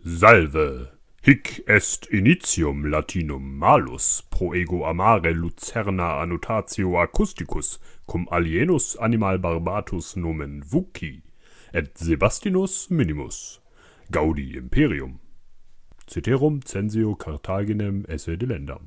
Salve. Hic est initium Latinum malus pro ego amare lucerna annotatio acousticus cum alienus animal barbatus nomen vuci et Sebastinus minimus gaudi imperium. Ceterum censeo Carthaginem esse delendam.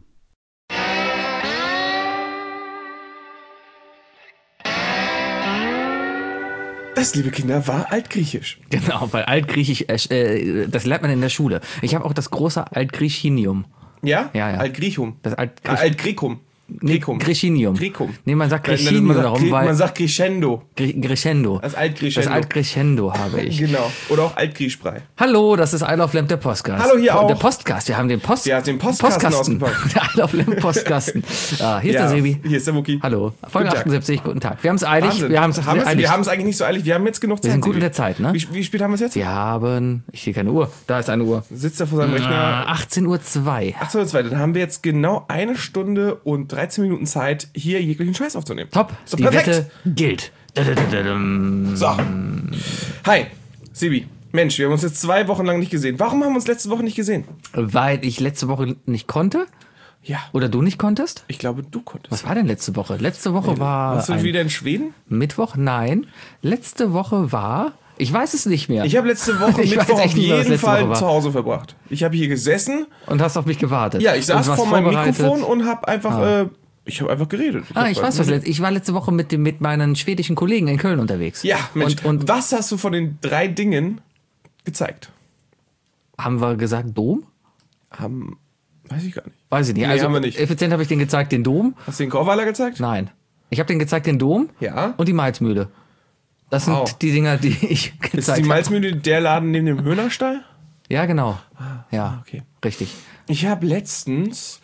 Das, liebe Kinder, war Altgriechisch. Genau, weil Altgriechisch, das lernt man in der Schule. Ich habe auch das große Altgriechinium. Ja? Ja, ja. Altgriechum. Das Altgrecum. Grechinium. Grecum. Nee, man sagt Grechinium darum, weil... Man sagt Crescendo. Crescendo. Das Altcrescendo. Das Altcrescendo habe ich. Genau. Oder auch Altgrieschbrei. Hallo, das ist I Love Lamp, der Postcast. Hallo, hier auch. Der Postcast, wir haben den den Postkasten ausgepackt. Der I Love Lamp Postkasten. Hier ist der Sebi. Hier ist der Mucki. Hallo. Folge 78, guten Tag. Wir haben es eilig. Wahnsinn. Wir haben es eigentlich nicht so eilig. Wir haben jetzt genug Zeit. Wir sind gut in der Zeit, ne? Wie spät haben wir es jetzt? Wir haben, ich sehe keine Uhr. Da ist eine Uhr. Sitzt er vor seinem Rechner. 18:02 Uhr. 18:02 Uhr. Dann haben wir jetzt genau 1 Stunde und 13 Minuten Zeit, hier jeglichen Scheiß aufzunehmen. Top. So, die perfekt. Wette gilt. So. Hi, Sibi. Mensch, wir haben uns jetzt 2 Wochen lang nicht gesehen. Warum haben wir uns letzte Woche nicht gesehen? Weil ich letzte Woche nicht konnte. Ja. Oder du nicht konntest? Ich glaube, du konntest. Was war denn letzte Woche? Letzte Woche war Warst du wieder in Schweden? Mittwoch? Nein. Letzte Woche war... Ich weiß es nicht mehr. Ich habe letzte Woche Ich weiß Mittwoch auf echt nicht mehr, was jeden letzte Woche Fall war. zu Hause verbracht. Ich habe hier gesessen. Und hast auf mich gewartet. Ja, ich saß Und warst vor meinem vorbereitet. Mikrofon und habe einfach... ich habe einfach geredet. Ich weiß was. Ich war letzte Woche mit meinen schwedischen Kollegen in Köln unterwegs. Ja, Mensch. Und was hast du von den 3 Dingen gezeigt? haben wir gesagt Dom? Weiß ich gar nicht. Weiß ich nicht. Nee, Also haben wir nicht. effizient habe ich den gezeigt, den Dom. Hast du den Korweiler gezeigt? Nein. Ich habe den gezeigt, den Dom. Ja. Und die Malzmühle. Das sind Wow. die Dinger, die ich Ist gezeigt die habe. Malzmühle der Laden neben dem Höhnerstall? Ja, genau. Ja, okay. richtig. Ich habe letztens,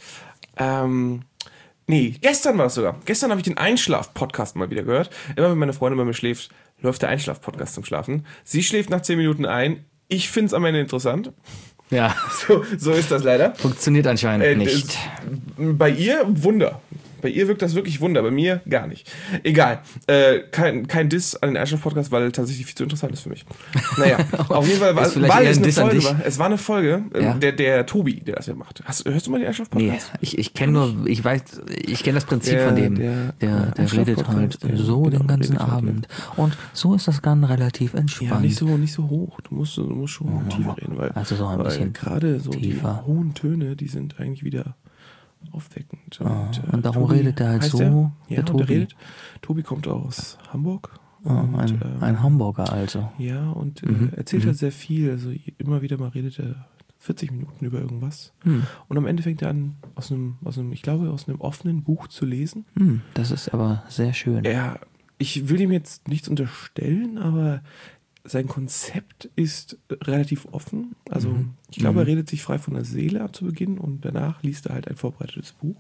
gestern war es sogar. Gestern habe ich den Einschlaf-Podcast mal wieder gehört. Immer wenn meine Freundin bei mir schläft, läuft der Einschlaf-Podcast zum Schlafen. Sie schläft nach 10 Minuten ein. Ich finde es am Ende interessant. Ja, So ist das leider. funktioniert anscheinend nicht. Bei ihr Wunder. Bei ihr wirkt das wirklich Wunder, bei mir gar nicht. Egal. Kein Diss an den Einschlaf-Podcast, weil tatsächlich viel zu interessant ist für mich. Naja, auf jeden Fall, Ist vielleicht weil eher es ein eine Diss an Folge dich. war. Es war eine Folge, Ja. der Tobi, der das ja macht. Hörst du mal den Nee, Einschlaf-Podcast? ich kenne nur, ich kenne das Prinzip von dem. Der redet halt so den ganzen Abend. Und so ist das dann relativ entspannt. Ja, nicht so hoch. Du musst schon tiefer reden, weil, Also so ein bisschen gerade so tiefer. die hohen Töne, die sind eigentlich wieder aufweckend. und darum redet er halt heißt so, der? der Ja, und Tobi. der redet. Tobi kommt aus Hamburg. Ein Hamburger also. Ja, und erzählt halt sehr viel. Also immer wieder mal redet er 40 Minuten über irgendwas. Und am Ende fängt er an, aus einem offenen Buch zu lesen. Das ist aber sehr schön. Ich will ihm jetzt nichts unterstellen, aber sein Konzept ist relativ offen. Also ich glaube, er redet sich frei von der Seele ab zu Beginn und danach liest er halt ein vorbereitetes Buch.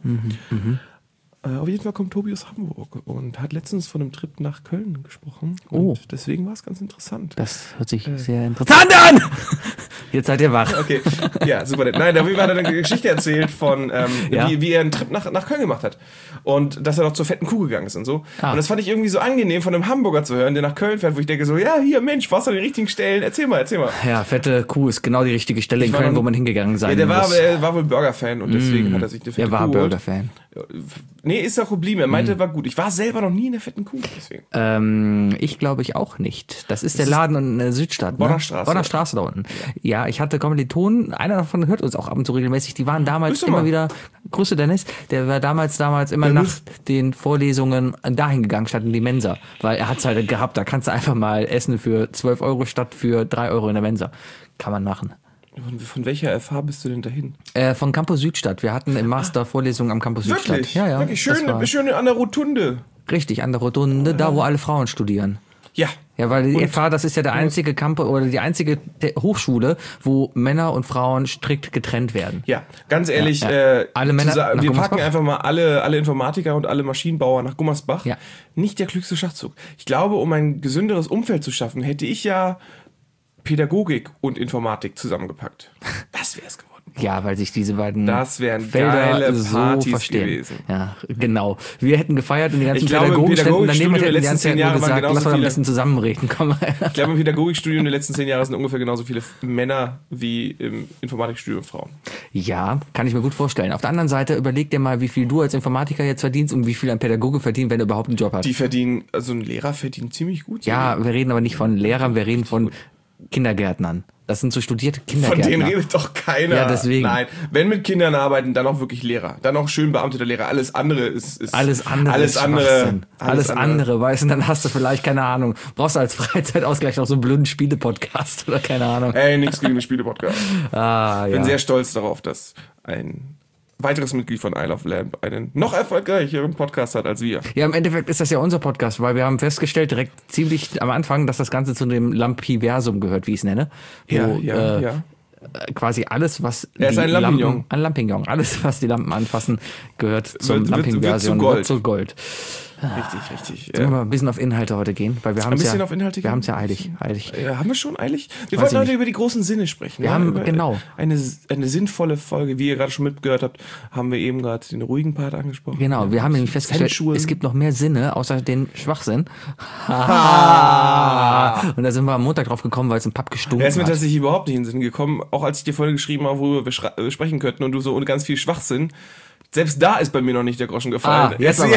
Auf jeden Fall kommt Tobi aus Hamburg und hat letztens von einem Trip nach Köln gesprochen. Und deswegen war es ganz interessant. Das hört sich sehr interessant an! Jetzt seid ihr wach. Okay, ja, super nett. Nein, Tobi hat eine Geschichte erzählt von, wie er einen Trip nach Köln gemacht hat. Und dass er noch zur fetten Kuh gegangen ist und so. Und das fand ich irgendwie so angenehm, von einem Hamburger zu hören, der nach Köln fährt, wo ich denke so, ja, hier, Mensch, warst du an den richtigen Stellen? Erzähl mal. Ja, fette Kuh ist genau die richtige Stelle in Köln, wo man hingegangen sein Ja, muss. er war wohl Burger-Fan und deswegen hat er sich eine fette Er war Kuh geholt. Burger-Fan. Nee, ist auch geblieben. Er meinte, war gut. Ich war selber noch nie in der fetten Kuh, deswegen. Ich glaube ich auch nicht. Das ist der Laden in der Südstadt. Bonner Ne? Straße. Bonner Straße da unten. Ja, ich hatte Kommilitonen, einer davon hört uns auch ab und zu regelmäßig, die waren damals Grüße immer mal. wieder, Grüße Dennis, der war damals immer nach den Vorlesungen dahin gegangen, statt in die Mensa. Weil er hat's halt gehabt, da kannst du einfach mal essen für 12 Euro statt für 3 Euro in der Mensa. Kann man machen. Von welcher FH bist du denn dahin? Von Campus Südstadt. Wir hatten im Master Vorlesungen am Campus Südstadt. Wirklich? Ja. Wirklich das war schön an der Rotunde. richtig, an der Rotunde, da wo alle Frauen studieren. Ja. Ja, weil die FH, das ist ja der einzige Campus oder die einzige Hochschule, wo Männer und Frauen strikt getrennt werden. Ja, ganz ehrlich, Alle Männer nach wir Gummersbach? packen einfach mal alle Informatiker und alle Maschinenbauer nach Gummersbach. Ja. Nicht der klügste Schachzug. Ich glaube, um ein gesünderes Umfeld zu schaffen, hätte ich ja Pädagogik und Informatik zusammengepackt. Das wäre es geworden. Ja, weil sich diese beiden Das wären Felder geile so Partys verstehen. gewesen. Ja, genau. Wir hätten gefeiert und die ganzen Ich glaube, im Pädagogen standen daneben und Pädagogikstudium hätten die der ganze Zeit letzten 10 nur Jahre waren gesagt, genauso lass mal ein viele- bisschen zusammenreden. Komm. Ich glaube, im Pädagogikstudium der letzten 10 Jahre sind ungefähr genauso viele Männer wie im Informatikstudium Frauen. Ja, kann ich mir gut vorstellen. Auf der anderen Seite überleg dir mal, wie viel du als Informatiker jetzt verdienst und wie viel ein Pädagoge verdient, wenn er überhaupt einen Job hat. Die verdienen, also ein Lehrer verdient ziemlich gut. Ja, wir reden aber nicht von Lehrern, wir reden von Kindergärtnern. Das sind so studierte Von Kindergärtner. denen redet doch keiner. Ja, deswegen. Nein, wenn mit Kindern arbeiten, dann auch wirklich Lehrer. Dann auch schön beamteter Lehrer. Alles andere ist Alles andere, alles ist andere, Schwachsinn. Alles andere, weißt du, dann hast du vielleicht, keine Ahnung, brauchst du als Freizeitausgleich noch so einen blöden Spiele-Podcast oder keine Ahnung. Ey, nichts gegen den Spiele-Podcast. Ah, Ich bin ja. sehr stolz darauf, dass ein weiteres Mitglied von Isle of Lamp einen noch erfolgreicheren Podcast hat als wir. Ja, im Endeffekt ist das ja unser Podcast, weil wir haben festgestellt, direkt ziemlich am Anfang, dass das Ganze zu dem Lampiversum gehört, wie ich es nenne. Wo, Ja. quasi alles, was Er ist ein Lampignon. Lampen, ein Lampignon, alles, was die Lampen anfassen, gehört zum wird Lamping-Version, zu Gold. wird zu Gold. Richtig. Sollen wir mal ein bisschen auf Inhalte heute gehen? Weil wir haben es bisschen ja, auf Inhalte wir gehen? haben es ja eilig. Haben wir schon eilig? Wir Weiß wollten ich heute nicht. über die großen Sinne sprechen. Wir ja? haben- Über genau. Eine sinnvolle Folge, wie ihr gerade schon mitgehört habt, haben wir eben gerade den ruhigen Part angesprochen. Genau, wir haben nämlich festgestellt, Sensual. es gibt noch mehr Sinne außer den Schwachsinn. Und da sind wir am Montag drauf gekommen, weil es im Pub gestunken Er ist mir hat. tatsächlich überhaupt nicht in den Sinn gekommen, auch als ich dir vorhin geschrieben habe, worüber wir sprechen könnten und du so ohne ganz viel Schwachsinn. Selbst da ist bei mir noch nicht der Groschen gefallen. Jetzt gekommen.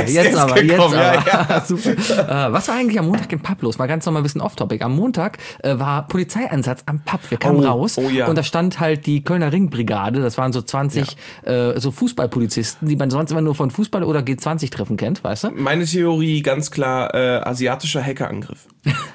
Ja. Super. Was war eigentlich am Montag im Pub los? Mal ganz nochmal ein bisschen off-topic. Am Montag war Polizeieinsatz am Pub. Wir kamen raus ja. und da stand halt die Kölner Ringbrigade. Das waren so 20 so Fußballpolizisten, die man sonst immer nur von Fußball- oder G20-Treffen kennt, weißt du? Meine Theorie ganz klar, asiatischer Hackerangriff.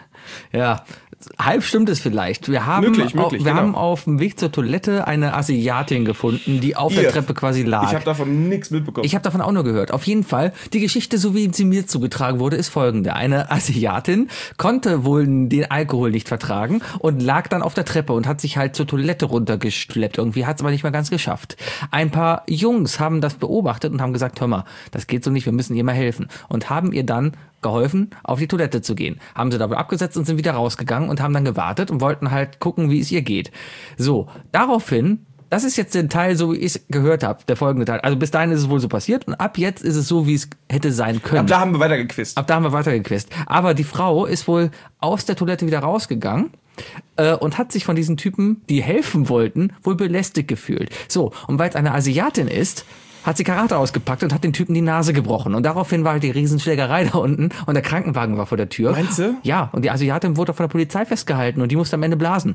Ja, halb stimmt es vielleicht. Wir haben, Möglich, wir genau. haben auf dem Weg zur Toilette eine Asiatin gefunden, die auf der Treppe quasi lag. Ich habe davon nichts mitbekommen. Ich habe davon auch nur gehört. Auf jeden Fall, die Geschichte, so wie sie mir zugetragen wurde, ist folgende. Eine Asiatin konnte wohl den Alkohol nicht vertragen und lag dann auf der Treppe und hat sich halt zur Toilette runtergeschleppt. Irgendwie hat es aber nicht mehr ganz geschafft. Ein paar Jungs haben das beobachtet und haben gesagt, hör mal, das geht so nicht, wir müssen ihr mal helfen. Und haben ihr dann geholfen, auf die Toilette zu gehen. Haben sie da wohl abgesetzt und sind wieder rausgegangen und haben dann gewartet und wollten halt gucken, wie es ihr geht. So, daraufhin, das ist jetzt der Teil, so wie ich es gehört habe, der folgende Teil. Also bis dahin ist es wohl so passiert und ab jetzt ist es so, wie es hätte sein können. Ab da haben wir weitergequizt. Ab da haben wir weitergequist. Aber die Frau ist wohl aus der Toilette wieder rausgegangen und hat sich von diesen Typen, die helfen wollten, wohl belästigt gefühlt. So, und weil es eine Asiatin ist, hat sie Karate ausgepackt und hat den Typen die Nase gebrochen. Und daraufhin war halt die Riesenschlägerei da unten und der Krankenwagen war vor der Tür. Meinst du? Ja, und die Asiatin wurde von der Polizei festgehalten und die musste am Ende blasen.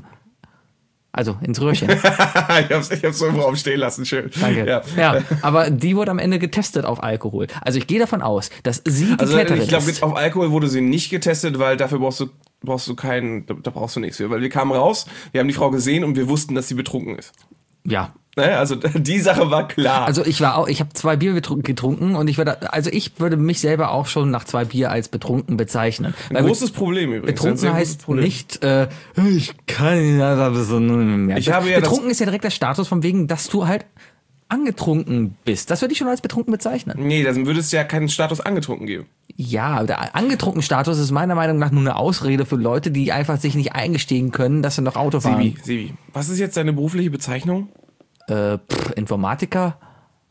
Also ins Röhrchen. ich hab's so im Raum stehen lassen, schön. Danke. Ja, aber die wurde am Ende getestet auf Alkohol. Also ich gehe davon aus, dass sie die Täterin ich glaube, ist. auf Alkohol wurde sie nicht getestet, weil dafür brauchst du keinen, da brauchst du nichts für. Weil wir kamen raus, wir haben die Frau gesehen und wir wussten, dass sie betrunken ist. Ja. Ne? Also die Sache war klar. Also ich habe 2 Bier getrunken und ich würde mich selber auch schon nach 2 Bier als betrunken bezeichnen. ein großes Problem übrigens. Betrunken Ein sehr großes heißt Problem. nicht, ich kann ja so mehr. Ich habe ja betrunken ist ja direkt der Status von wegen, dass du halt angetrunken bist. Das würde ich schon als betrunken bezeichnen. Nee, dann würde es ja keinen Status angetrunken geben. Ja, der angetrunken Status ist meiner Meinung nach nur eine Ausrede für Leute, die einfach sich nicht eingestehen können, dass sie noch Auto fahren. Sebi, was ist jetzt deine berufliche Bezeichnung? Informatiker?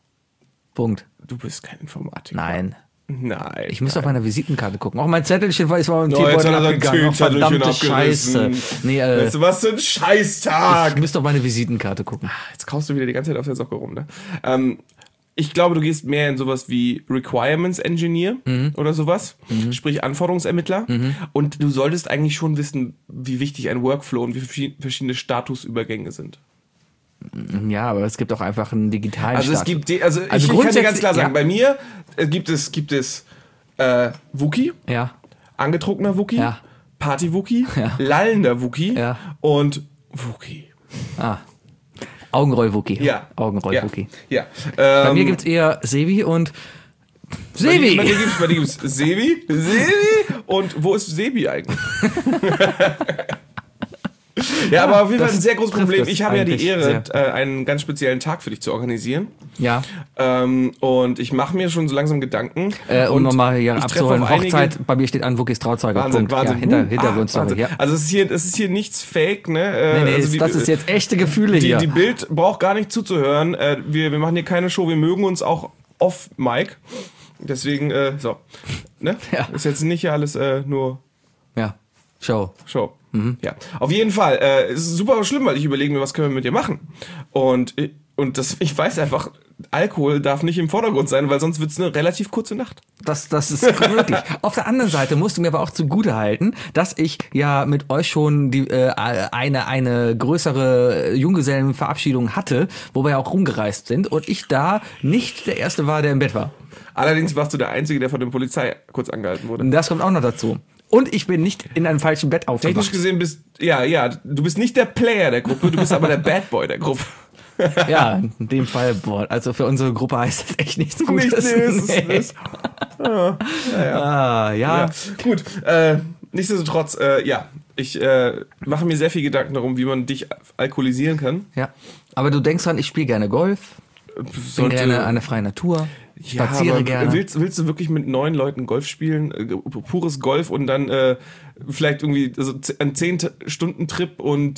Punkt. Du bist kein Informatiker. Nein. Nein. Ich müsste auf meiner Visitenkarte gucken. Auch mein Zettelchen war im jetzt Teebeutel hat er sein abgegangen. Oh, Zettelchen verdammte Scheiße. abgerissen. Nee, Weißt du, was für ein Scheißtag. ich müsste auf meine Visitenkarte gucken. Jetzt kaust du wieder die ganze Zeit auf der Socke rum, ne? Ich glaube, du gehst mehr in sowas wie Requirements Engineer oder sowas, sprich Anforderungsermittler. Und du solltest eigentlich schon wissen, wie wichtig ein Workflow und wie verschiedene Statusübergänge sind. Ja, aber es gibt auch einfach einen digitalen Also es Status. gibt, ich kann dir ganz grundsätzlich- klar sagen, ja. bei mir gibt es Wookie, Ja, angetrunkener Wookie, Ja. Party-Wookie, Ja. lallender Wookie Ja. und Wookie. Augenroll-Wookie. Ja. Augenroll-Wookie. Ja. Bei mir gibt's eher Sebi und Sebi! Bei dir gibt's Sebi und wo ist Sebi eigentlich? Ja, aber auf jeden Fall Das ein sehr großes trifft Problem. es Ich habe ja die eigentlich Ehre, sehr. einen ganz speziellen Tag für dich zu organisieren. Ja. Und ich mache mir schon so langsam Gedanken. Um nochmal hier ich treffe abzuholen, auf einige- Hochzeit, bei mir steht an Wookies Trauzeuge. Wahnsinn, Punkt. Wahnsinn. Ja, Hintergrundstory, Wahnsinn. ja. Also es ist hier nichts fake, ne? Nee, Also das ist jetzt echte Gefühle hier. Die Bild braucht gar nicht zuzuhören. Wir machen hier keine Show, wir mögen uns auch off Mic. Deswegen, so. Ne? Ja. Ist jetzt nicht hier alles nur Ja, Show. Show. Ja. Auf jeden Fall. Es ist super schlimm, weil ich überlege mir, was können wir mit dir machen. Und ich weiß einfach, Alkohol darf nicht im Vordergrund sein, weil sonst wird es eine relativ kurze Nacht. Das ist wirklich. Auf der anderen Seite musst du mir aber auch zugute halten, dass ich ja mit euch schon eine größere Junggesellenverabschiedung hatte, wo wir ja auch rumgereist sind und ich da nicht der Erste war, der im Bett war. Allerdings warst du der Einzige, der von der Polizei kurz angehalten wurde. Und das kommt auch noch dazu. Und ich bin nicht in einem falschen Bett Technisch aufgewacht. gesehen du bist nicht der Player der Gruppe, du bist aber der Bad Boy der Gruppe. Ja, in dem Fall, boah, also für unsere Gruppe heißt das echt nichts Gutes. Ja. Gut, nichtsdestotrotz, ich mache mir sehr viel Gedanken darum, wie man dich alkoholisieren kann. Ja. Aber du denkst dran, ich spiele gerne Golf, bin gerne an der freien Natur, spaziere gerne. Willst du wirklich mit 9 Leuten Golf spielen? Pures Golf und dann vielleicht irgendwie ein 10-Stunden-Trip und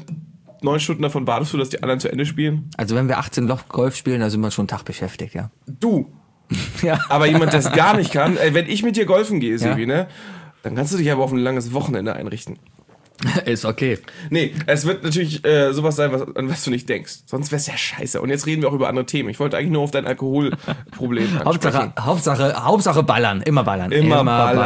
9 Stunden davon wartest du, dass die anderen zu Ende spielen? Also wenn wir 18 Loch Golf spielen, dann sind wir schon einen Tag beschäftigt, ja. Du. Ja. Aber jemand, der es gar nicht kann, wenn ich mit dir golfen gehe, Sebi, Ja. ne, dann kannst du dich aber auf ein langes Wochenende einrichten. Ist okay. Nee, es wird natürlich sowas sein, an was du nicht denkst. Sonst wär's ja scheiße. Und jetzt reden wir auch über andere Themen. Ich wollte eigentlich nur auf dein Alkoholproblem ansprechen. Hauptsache ballern, immer ballern. Immer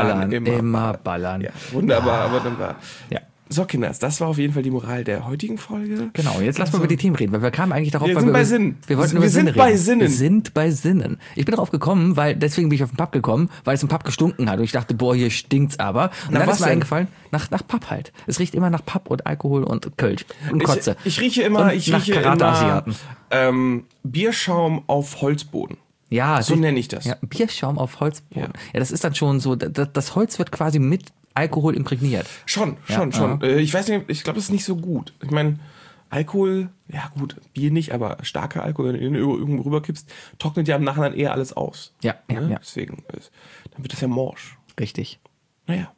ballern. Ja. Ja, wunderbar, aber dann war... Ja. So, Kinders, das war auf jeden Fall die Moral der heutigen Folge. Genau, jetzt lass mal über die Themen reden, weil wir kamen eigentlich darauf, Wir weil sind bei Sinnen. Wir wollten Wir über sind Sinne bei reden. Sinnen. Wir sind bei Sinnen. Ich bin darauf gekommen, deswegen bin ich auf den Pub gekommen, weil es im Pub gestunken hat und ich dachte, boah, hier stinkt's aber. Und Nach dann was ist mir denn? eingefallen, nach Pub halt. Es riecht immer nach Pub und Alkohol und Kölsch und Kotze. Ich rieche immer, Und nach Karate-Asiaten. Bierschaum auf Holzboden. Ja, So nenne ich das. Ja, Bierschaum auf Holzboden. Ja, das ist dann schon so, das Holz wird quasi mit Alkohol imprägniert. Schon. aha. Ich weiß nicht, ich glaube, das ist nicht so gut. Ich meine, Alkohol, ja gut, Bier nicht, aber starker Alkohol, wenn du ihn irgendwo rüberkippst, trocknet ja im Nachhinein eher alles aus. Ja. Deswegen, dann wird das ja morsch. Richtig. Naja.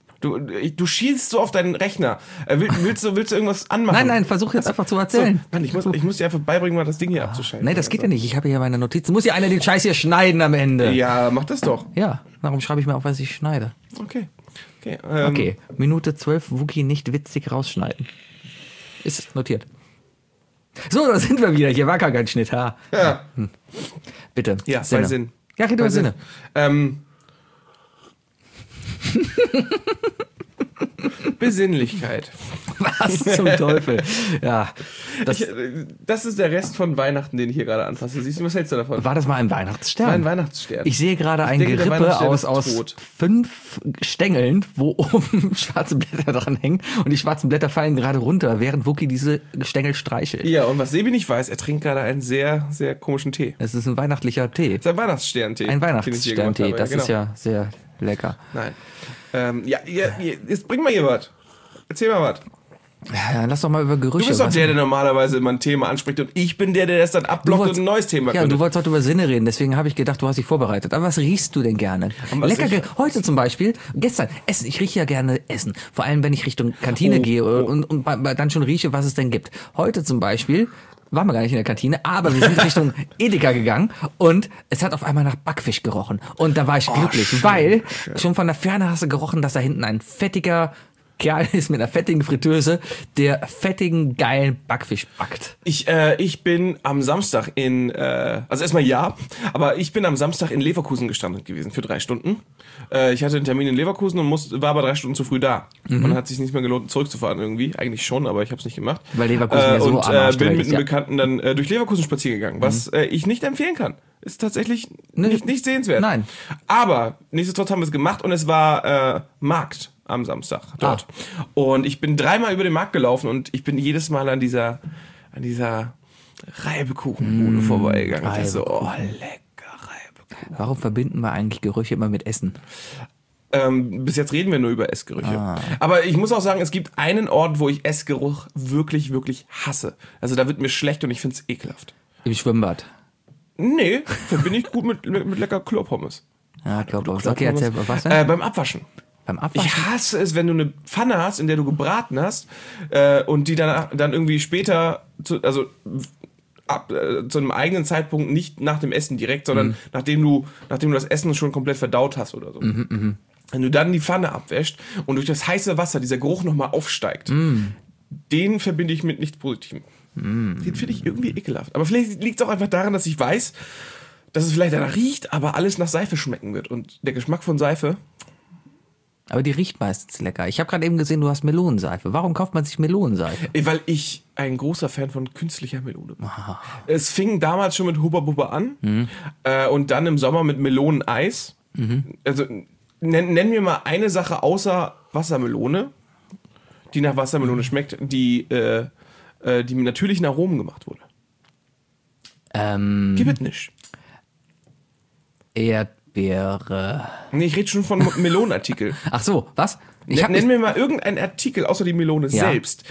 Du schießt so auf deinen Rechner. Willst du irgendwas anmachen? Nein, versuch jetzt einfach zu erzählen. So, Mann, ich muss dir einfach beibringen, mal das Ding hier abzuschalten. Nee, das geht ja nicht. Ich habe hier meine Notizen. Muss ja einer den Scheiß hier schneiden am Ende. Ja, mach das doch. Ja, darum schreibe ich mir auf, was ich schneide. Okay. Okay, Minute 12, Wookie nicht witzig rausschneiden. Ist notiert. So, da sind wir wieder. Hier war gar kein Schnitt. Ha. Ja. Bitte. Ja, Sinne. bei Sinn. Ja, red über Sinne. Besinnlichkeit. Was zum Teufel? Ja. Das ist der Rest von Weihnachten, den ich hier gerade anfasse. Siehst du, was hältst du davon? War das mal ein Weihnachtsstern? Ein Weihnachtsstern. Ich sehe gerade ein denke, der Gerippe Weihnachtsstern ist aus tot. 5 Stängeln, wo oben schwarze Blätter dran hängen. Und die schwarzen Blätter fallen gerade runter, während Wookie diese Stängel streichelt. Ja, und was Sebi nicht weiß, er trinkt gerade einen sehr, sehr komischen Tee. Es ist ein weihnachtlicher Tee. Das ist ein Weihnachtssterntee. Ein den ich hier gemacht Weihnachtssterntee. habe. Das Genau. ist ja sehr lecker. Nein. Jetzt bring mal hier was. Erzähl mal was. Ja, lass doch mal über Gerüche. Du bist doch was- der normalerweise immer ein Thema anspricht und ich bin der das dann abblockt und ein neues Thema Ja, du wolltest heute über Sinne reden, deswegen habe ich gedacht, du hast dich vorbereitet. Aber was riechst du denn gerne? Aber Lecker, sicher. heute zum Beispiel, gestern, Essen. Ich rieche ja gerne Essen. Vor allem, wenn ich Richtung Kantine gehe und dann schon rieche, was es denn gibt. Heute zum Beispiel waren wir gar nicht in der Kantine, aber wir sind Richtung Edeka gegangen und es hat auf einmal nach Backfisch gerochen. Und da war ich glücklich, schön, weil schon von der Ferne hast du gerochen, dass da hinten ein fettiger Kerl ist mit einer fettigen Fritteuse, der fettigen, geilen Backfisch backt. Ich bin am Samstag also erstmal ja, aber ich bin am Samstag in Leverkusen gestrandet gewesen für 3 Stunden. Ich hatte einen Termin in Leverkusen und war aber 3 Stunden zu früh da. Und dann hat es sich nicht mehr gelohnt, zurückzufahren irgendwie. Eigentlich schon, aber ich habe es nicht gemacht. Weil Leverkusen ja so und am Arsch der bin Welt mit ist, einem ja. Bekannten dann durch Leverkusen spazieren gegangen, was ich nicht empfehlen kann. Ist tatsächlich nicht sehenswert. Nein. Aber nichtsdestotrotz haben wir es gemacht und es war Markt am Samstag dort. Und ich bin 3-mal über den Markt gelaufen und ich bin jedes Mal an dieser Reibekuchenbude vorbeigegangen. Und ich so, oh, lecker Reibekuchen. Warum verbinden wir eigentlich Gerüche immer mit Essen? Bis jetzt reden wir nur über Essgerüche. Aber ich muss auch sagen, es gibt einen Ort, wo ich Essgeruch wirklich, wirklich hasse. Also da wird mir schlecht und ich finde es ekelhaft. Im Schwimmbad. Nee, verbinde ich gut mit lecker Klopommes. Ja, Klopommes. Okay, erzähl, was denn? Beim Abwaschen. Beim Abwaschen? Ich hasse es, wenn du eine Pfanne hast, in der du gebraten hast und die dann irgendwie später, zu einem eigenen Zeitpunkt, nicht nach dem Essen direkt, sondern nachdem du das Essen schon komplett verdaut hast oder so. Wenn du dann die Pfanne abwäscht und durch das heiße Wasser dieser Geruch nochmal aufsteigt, den verbinde ich mit nichts Positivem. Den finde ich irgendwie ekelhaft. Aber vielleicht liegt es auch einfach daran, dass ich weiß, dass es vielleicht danach riecht, aber alles nach Seife schmecken wird. Und der Geschmack von Seife... Aber die riecht meistens lecker. Ich habe gerade eben gesehen, du hast Melonenseife. Warum kauft man sich Melonenseife? Weil ich ein großer Fan von künstlicher Melone bin. Es fing damals schon mit Hubba Bubba an und dann im Sommer mit Meloneneis. Also nenn mir mal eine Sache außer Wassermelone, die nach Wassermelone schmeckt, die mit natürlichen Aromen gemacht wurde. Gib es nicht. Erdbeere. Nee, ich rede schon von Melonenartikel. Ach so, was? Nenn mir mal irgendeinen Artikel, außer die Melone selbst,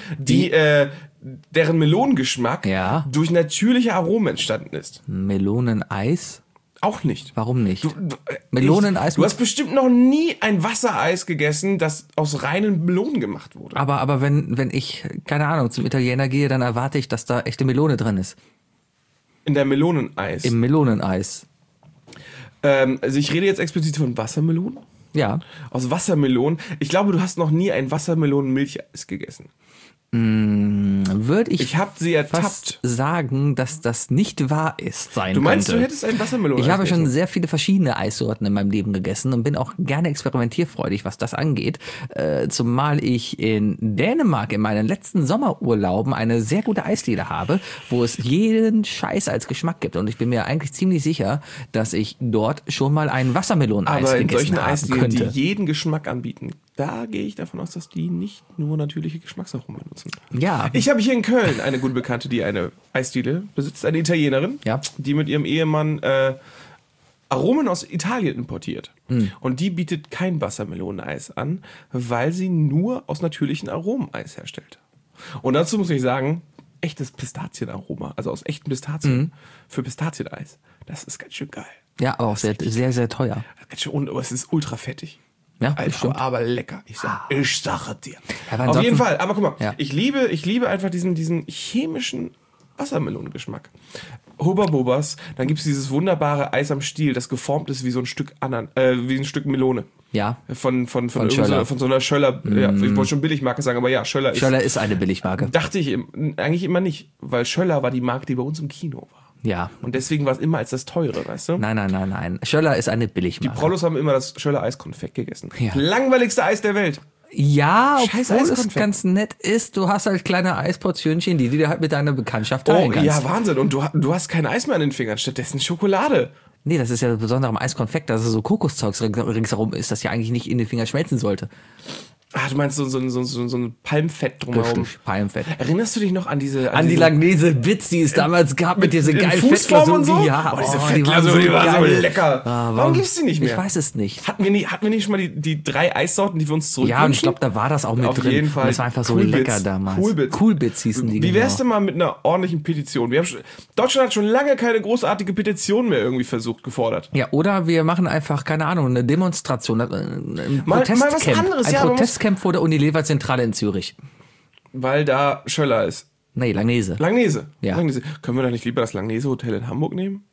deren Melonengeschmack durch natürliche Aromen entstanden ist. Meloneneis? Auch nicht. Warum nicht? Meloneneis. Du hast bestimmt noch nie ein Wassereis gegessen, das aus reinen Melonen gemacht wurde. Aber wenn ich, keine Ahnung, zum Italiener gehe, dann erwarte ich, dass da echte Melone drin ist. In der Meloneneis? Im Meloneneis. Also ich rede jetzt explizit von Wassermelonen. Ja. Aus Wassermelonen. Ich glaube, du hast noch nie ein Wassermelonen-Milcheis gegessen. Würde ich habe sie ertappt. Sagen, dass das nicht wahr ist sein Du meinst, könnte. du hättest ein Wassermelonen? Ich habe schon sehr viele verschiedene Eissorten in meinem Leben gegessen und bin auch gerne experimentierfreudig, was das angeht. Zumal ich in Dänemark in meinen letzten Sommerurlauben eine sehr gute Eisdiele habe, wo es jeden Scheiß als Geschmack gibt. Und ich bin mir eigentlich ziemlich sicher, dass ich dort schon mal ein Wassermeloneneis gegessen haben Eisdielen, könnte. die jeden Geschmack anbieten, da gehe ich davon aus, dass die nicht nur natürliche Geschmacksaromen benutzen. Ja. Ich habe hier in Köln eine gute Bekannte, die eine Eisdiele besitzt, eine Italienerin, die mit ihrem Ehemann Aromen aus Italien importiert. Und die bietet kein Wassermeloneneis an, weil sie nur aus natürlichen Aromen Eis herstellt. Und dazu muss ich sagen, echtes Pistazienaroma, also aus echten Pistazien für Pistazieneis, das ist ganz schön geil. Ja, aber auch sehr, sehr, sehr teuer. Aber es ist ultra fettig. Ja, Alter, aber lecker. Ich sage dir. Ja, auf jeden Fall. Aber guck mal, ich liebe einfach diesen chemischen Wassermelonengeschmack. Hubba Bubbas, dann gibt es dieses wunderbare Eis am Stiel, das geformt ist wie so ein Stück wie ein Stück Melone. Ja. Von Schöller. So einer Schöller. Ja, ich wollte schon Billigmarke sagen, aber ja, Schöller ist eine Billigmarke. Dachte ich eigentlich immer nicht, weil Schöller war die Marke, die bei uns im Kino war. Ja. Und deswegen war es immer als das Teure, weißt du? Nein. Schöller ist eine Billigmarke. Die Prollos haben immer das Schöller Eiskonfekt gegessen. Ja. Langweiligste Eis der Welt. Ja, Scheiß obwohl es Eiskonfekt. ganz nett ist. Du hast halt kleine Eisportionchen, die du halt mit deiner Bekanntschaft teilen kannst. Ja, Wahnsinn. Und du hast kein Eis mehr an den Fingern, stattdessen Schokolade. Nee, das ist ja das Besondere am Eiskonfekt, dass es so Kokoszeugs ringsherum ist, das ja eigentlich nicht in den Finger schmelzen sollte. Ach, du meinst so ein Palmfett drumherum. Richtig, Palmfett. Erinnerst du dich noch an diese... An die Langnese-Bits, die es damals gab, mit dieser geilen Fußform und so? Ja, diese Fettglasur, die war so lecker. Warum gibt's die nicht mehr? Ich weiß es nicht. Hatten wir nicht schon mal die 3 Eissorten, die wir uns zurückwünschen? Ja, und ich glaube, da war das auch mit Auf drin. jeden Fall. Und das war einfach so Coolbits. lecker damals. Coolbits. Coolbits hießen die. Wie wär's denn mal mit einer ordentlichen Petition? Deutschland hat schon lange keine großartige Petition mehr irgendwie gefordert. Ja, oder wir machen einfach, keine Ahnung, eine Demonstration, ein Mal was Protestcamp. anderes, ein ja, Protestcamp vor der Unilever-Zentrale in Zürich. Weil da Schöller ist. Nee, Langnese. Ja. Langnese. Können wir doch nicht lieber das Langnese-Hotel in Hamburg nehmen?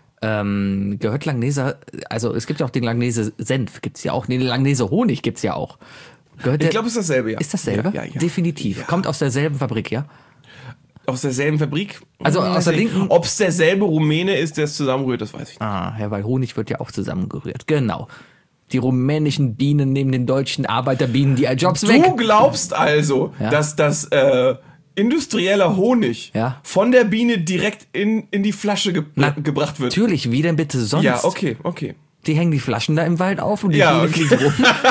Gehört Langnese, also es gibt ja auch den Langnese-Senf, gibt's ja auch, den Langnese-Honig gibt's ja auch. Ich glaube, es ist dasselbe, ja. Ist dasselbe? Ja. Definitiv. Ja. Kommt aus derselben Fabrik, ja? Aus derselben Fabrik? Also aus der linken... Ob es derselbe Rumäne ist, der es zusammenrührt, das weiß ich nicht. Ja, weil Honig wird ja auch zusammengerührt. Genau. Die rumänischen Bienen nehmen den deutschen Arbeiterbienen die Jobs weg. Du glaubst also, dass das industrieller Honig von der Biene direkt in die Flasche gebracht wird? Natürlich, wie denn bitte sonst? Ja, okay. Die hängen die Flaschen da im Wald auf und die Biene fliegt rum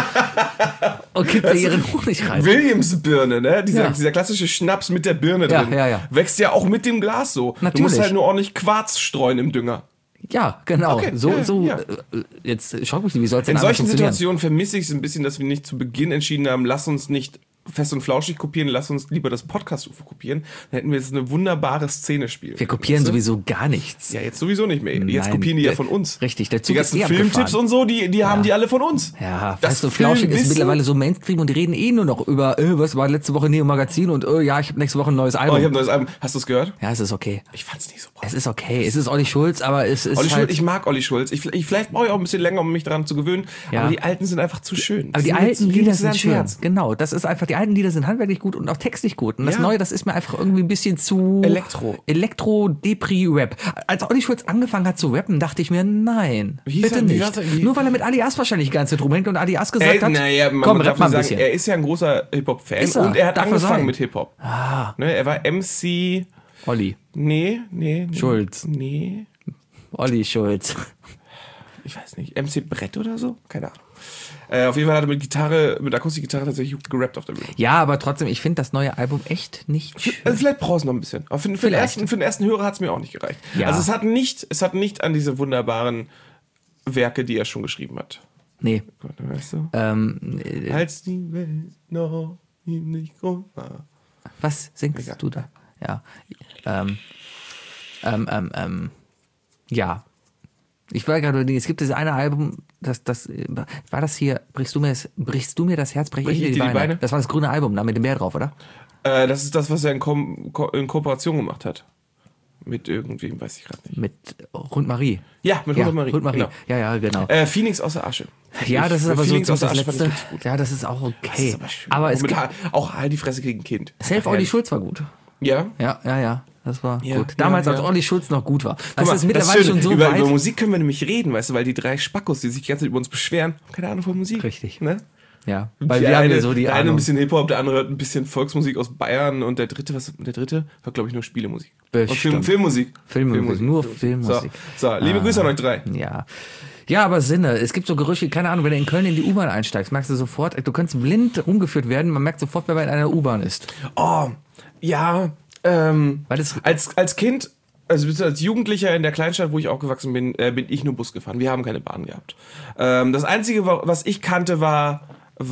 und kippt da ihren Honig rein. Williams-Birne, ne? Dieser klassische Schnaps mit der Birne drin. Ja. Wächst ja auch mit dem Glas so. Natürlich. Du musst halt nur ordentlich Quarz streuen im Dünger. Ja, genau. Okay, ja. Jetzt schaut mich, wie soll es In denn solchen funktionieren? Situationen vermisse ich es ein bisschen, dass wir nicht zu Beginn entschieden haben, lass uns nicht fest und flauschig kopieren, lass uns lieber das Podcast-UFO kopieren. Dann hätten wir jetzt eine wunderbare Szene spielen. Wir kopieren sowieso gar nichts. Ja, jetzt sowieso nicht mehr. Jetzt Nein, kopieren die ja von uns. Richtig, der Die Zug ist ganzen abgefahren. Filmtipps und so, die haben die alle von uns. Ja, Das fest und flauschig ist Filmwissen- mittlerweile so Mainstream und die reden eh nur noch über, was war letzte Woche Neo Magazin und ja, ich habe nächste Woche ein neues Oh, Album. ich habe ein neues Album. Hast du es gehört? Ja, es ist okay. Ich fand's nicht so brav. Es ist okay. Es ist Olli Schulz, aber es ist Olli halt... Schulz, ich mag Olli Schulz. Vielleicht brauche ich auch ein bisschen länger, um mich daran zu gewöhnen. Ja. Aber die alten sind einfach zu schön. Aber die sind alten jetzt- Lieder gehen sind ans schön. Herz. Genau, das ist einfach, die alten Lieder sind handwerklich gut und auch textlich gut. Und das Ja. Neue, das ist mir einfach irgendwie ein bisschen zu... Elektro-Depri-Rap. Als Olli Schulz angefangen hat zu rappen, dachte ich mir, nein, Wie hieß bitte er? Wie war's nicht. denn? Nur weil er mit Alias wahrscheinlich die ganze Zeit rumhängt und Alias gesagt hat, Naja, komm, man rapp darf mal ein nicht bisschen. sagen, er ist ja ein großer Hip-Hop-Fan Ist er? und er hat Darf er angefangen sein? mit Hip-Hop. Ne, er war MC... Olli. Nee. Schulz. Nee. Olli Schulz. Ich weiß nicht. MC Brett oder so? Keine Ahnung. Auf jeden Fall hat er mit Akustikgitarre tatsächlich gerappt auf der Bühne. Ja, aber trotzdem, ich finde das neue Album echt nicht schön. Also vielleicht brauchst du noch ein bisschen. Aber für den ersten Hörer hat es mir auch nicht gereicht. Ja. Also es hat nicht an diese wunderbaren Werke, die er schon geschrieben hat. Nee. Gott, weißt du? Als die Welt noch nicht groß war. Was singst Egal. du da? Ja. Ja. Ich war gerade überlegen, es gibt dieses eine Album, das war das hier, brichst du mir das Herz, brech ich dir die Beine. Das war das grüne Album, da mit dem Bär drauf, oder? Das ist das, was er in Kooperation gemacht hat. Mit irgendwem, weiß ich gerade nicht. Mit Rund Marie. Ja, mit Rund Marie. Rund Marie. Genau. Ja, genau. Phoenix aus der Asche. Ja, das ist aber so Phoenix aus der das Asche fand ich letzte. richtig gut. Ja, das ist auch Das okay. ist aber schön. Aber es Und mit gibt, auch Halt die Fresse gegen Kind. Safe Olli Schulz war gut. Ja. Ja. Das war Ja, gut. Damals, ja. als Olli Schulz noch gut war. Guck Das mal, ist mittlerweile schön. schon so über weit. Musik können wir nämlich reden, weißt du, weil die drei Spackos, die sich die ganze Zeit über uns beschweren, haben keine Ahnung von Musik. Richtig. Ne? Ja, weil wir haben ja so die der eine ein Ahnung. bisschen Hip-Hop, der andere hört ein bisschen Volksmusik aus Bayern und der dritte hört, glaube ich, nur Spielemusik. Bestimmt. Und Filmmusik. Filmmusik, nur Filmmusik. So, liebe Grüße an euch drei. Ja. Ja, aber Sinne. Es gibt so Gerüche, keine Ahnung, wenn du in Köln in die U-Bahn einsteigst, merkst du sofort, du kannst blind rumgeführt werden, man merkt sofort, wer bei einer U-Bahn ist. Oh, ja, Weil das, als Kind, also als Jugendlicher in der Kleinstadt, wo ich aufgewachsen bin, bin ich nur Bus gefahren. Wir haben keine Bahn gehabt. Das Einzige, was ich kannte, war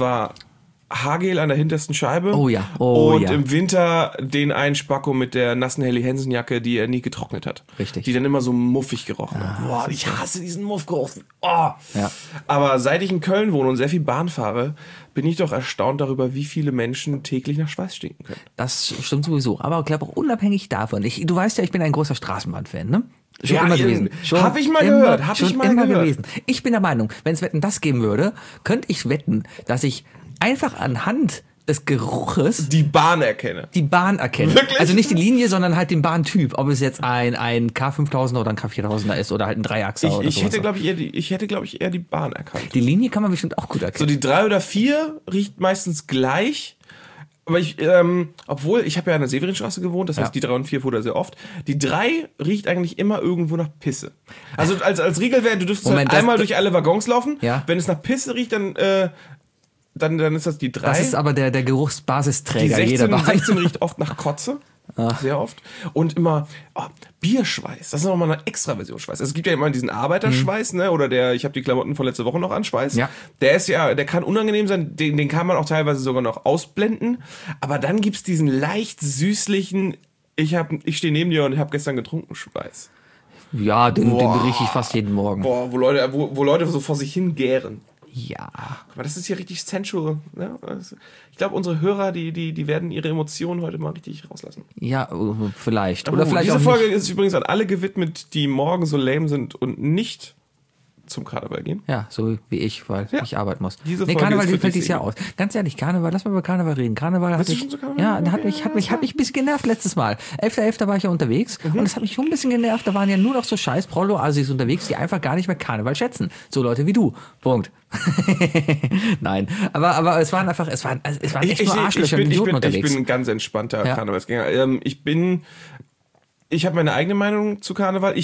Haargel an der hintersten Scheibe. Oh ja. Und im Winter den einen Spacko mit der nassen Helly Hansen Jacke, die er nie getrocknet hat. Richtig. Die dann immer so muffig gerochen hat. Boah, ich hasse diesen Muffgeruch. Oh. Ja. Aber seit ich in Köln wohne und sehr viel Bahn fahre, bin ich doch erstaunt darüber, wie viele Menschen täglich nach Schweiß stinken können. das stimmt sowieso. Aber ich glaube auch unabhängig davon. Du weißt ja, ich bin ein großer Straßenbahn-Fan, ne? Schon Ja, immer gewesen. hab ich mal gehört, hab ich mal gehört. gewesen. Ich bin der Meinung, wenn es Wetten das geben würde, könnte ich wetten, dass ich einfach anhand des Geruches Die Bahn erkenne. die Bahn erkenne. Wirklich? Also nicht die Linie, sondern halt den Bahntyp. Ob es jetzt ein K5000er oder ein K4000er ist oder halt ein Dreiachser oder Ich sowas. hätte, glaube ich, eher die Bahn erkannt. Die Linie kann man bestimmt auch gut So erkennen. die 3 oder 4 riecht meistens gleich. Aber obwohl, ich habe ja an der Severinstraße gewohnt, das heißt, die 3 und 4 fuhr da sehr oft. Die 3 riecht eigentlich immer irgendwo nach Pisse. Also als Regelwert, du dürftest Moment, halt einmal durch alle Waggons laufen. Ja. Wenn es nach Pisse riecht, dann ist das die 3. Das ist aber der die Geruchsbasisträger jeder 16, Bahn. 16 riecht oft nach Kotze. Sehr oft. Und immer Bierschweiß. Das ist nochmal eine extra Version Schweiß. Also es gibt ja immer diesen Arbeiterschweiß, ne? Oder ich habe die Klamotten von letzter Woche noch an Schweiß. Ja. Der kann unangenehm sein. Den kann man auch teilweise sogar noch ausblenden. Aber dann gibt's diesen leicht süßlichen, ich stehe neben dir und habe gestern getrunken Schweiß. Ja, den Boah. rieche ich fast jeden Morgen. Boah, wo Leute so vor sich hin gären. Ja. Aber das ist hier richtig sensual. Ne? Ich glaube, unsere Hörer, die werden ihre Emotionen heute mal richtig rauslassen. Ja, vielleicht. Oder vielleicht diese auch Folge nicht. ist übrigens an alle gewidmet, die morgen so lame sind und nicht zum Karneval gehen. Ja, so wie ich, weil Ja. ich arbeiten muss. Diese Nee, Folge Karneval ist für fällt dich, dieses Jahr aus. Ganz ehrlich, Karneval, lass mal über Karneval reden. Karneval hat Bist du mich, schon zu Karneval? ja, hat Okay, mich ein bisschen genervt letztes Mal. 11.11. war ich ja unterwegs und es hat mich schon ein bisschen genervt. Da waren ja nur noch so scheiß Prollo-Assis unterwegs, die einfach gar nicht mehr Karneval schätzen. So Leute wie du. Punkt. Nein, aber es waren echt nur Arschlöcher und Idioten unterwegs. Ich bin ein ganz entspannter Ja. Karnevalsgänger. Ich habe meine eigene Meinung zu Karneval.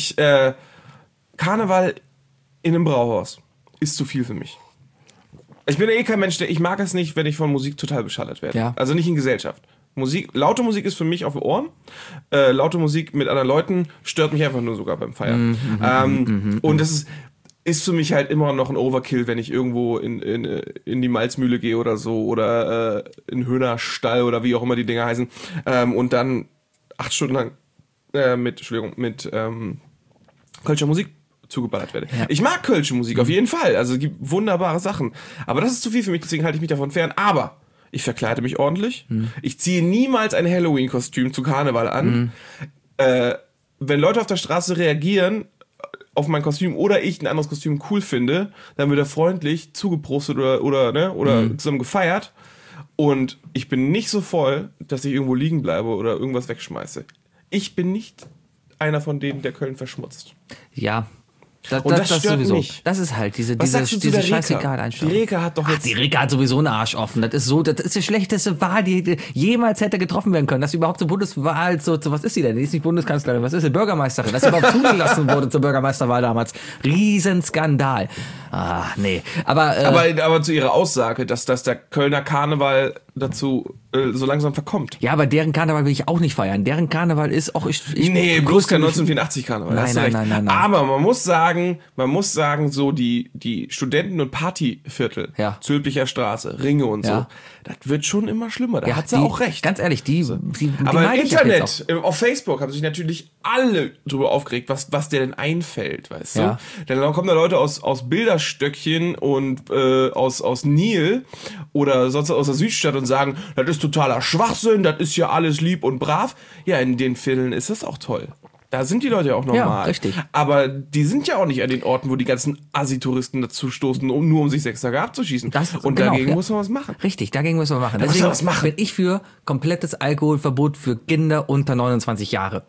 Karneval in einem Brauhaus ist zu viel für mich. Ich bin kein Mensch, ich mag es nicht, wenn ich von Musik total beschallert werde. Ja. Also nicht in Gesellschaft. Laute Musik ist für mich auf den Ohren. Laute Musik mit anderen Leuten stört mich einfach nur sogar beim Feiern. Und das ist für mich halt immer noch ein Overkill, wenn ich irgendwo in die Malzmühle gehe oder so oder in Höhnerstall oder wie auch immer die Dinger heißen und dann 8 Stunden lang mit Kölscher Musik zugeballert werde. Ja. Ich mag Kölsche Musik auf jeden Fall, also es gibt wunderbare Sachen, aber das ist zu viel für mich, deswegen halte ich mich davon fern, aber ich verkleide mich ordentlich, ich ziehe niemals ein Halloween-Kostüm zu Karneval an, wenn Leute auf der Straße reagieren auf mein Kostüm oder ich ein anderes Kostüm cool finde, dann wird er freundlich zugeprostet oder zusammen gefeiert und ich bin nicht so voll, dass ich irgendwo liegen bleibe oder irgendwas wegschmeiße. Ich bin nicht einer von denen, der Köln verschmutzt. Ja. Das stört sowieso. Mich. Das ist halt diese scheißegal Einstellung. Die Reka hat doch jetzt... Die Reka hat sowieso einen Arsch offen. Das ist die schlechteste Wahl, die jemals hätte getroffen werden können. Dass sie überhaupt zur Bundeswahl, was ist sie denn? Die ist nicht Bundeskanzlerin, was ist sie? Bürgermeisterin. Dass sie überhaupt zugelassen wurde zur Bürgermeisterwahl damals. Riesenskandal. Nee. Aber zu ihrer Aussage, dass der Kölner Karneval dazu so langsam verkommt. Ja, aber deren Karneval will ich auch nicht feiern. Deren Karneval ist auch... bloß kein 1984 Karneval. Nein. Aber man muss sagen, so die Studenten- und Partyviertel, Zülpicher Straße, Ringe und so, das wird schon immer schlimmer. Da hat sie auch recht. Ganz ehrlich, aber im Internet, auf Facebook haben sich natürlich alle drüber aufgeregt, was der denn einfällt, weißt du? Dann kommen da Leute aus Bilderstöckchen und aus Nil oder sonst aus der Südstadt und sagen, das ist totaler Schwachsinn, das ist ja alles lieb und brav. Ja, in den Vierteln ist das auch toll. Da sind die Leute ja auch normal. Ja, richtig. Aber die sind ja auch nicht an den Orten, wo die ganzen Assi-Touristen dazu stoßen, nur um sich 6 Tage abzuschießen. Dagegen muss man was machen. Richtig, dagegen müssen wir machen. Deswegen bin ich für komplettes Alkoholverbot für Kinder unter 29 Jahre.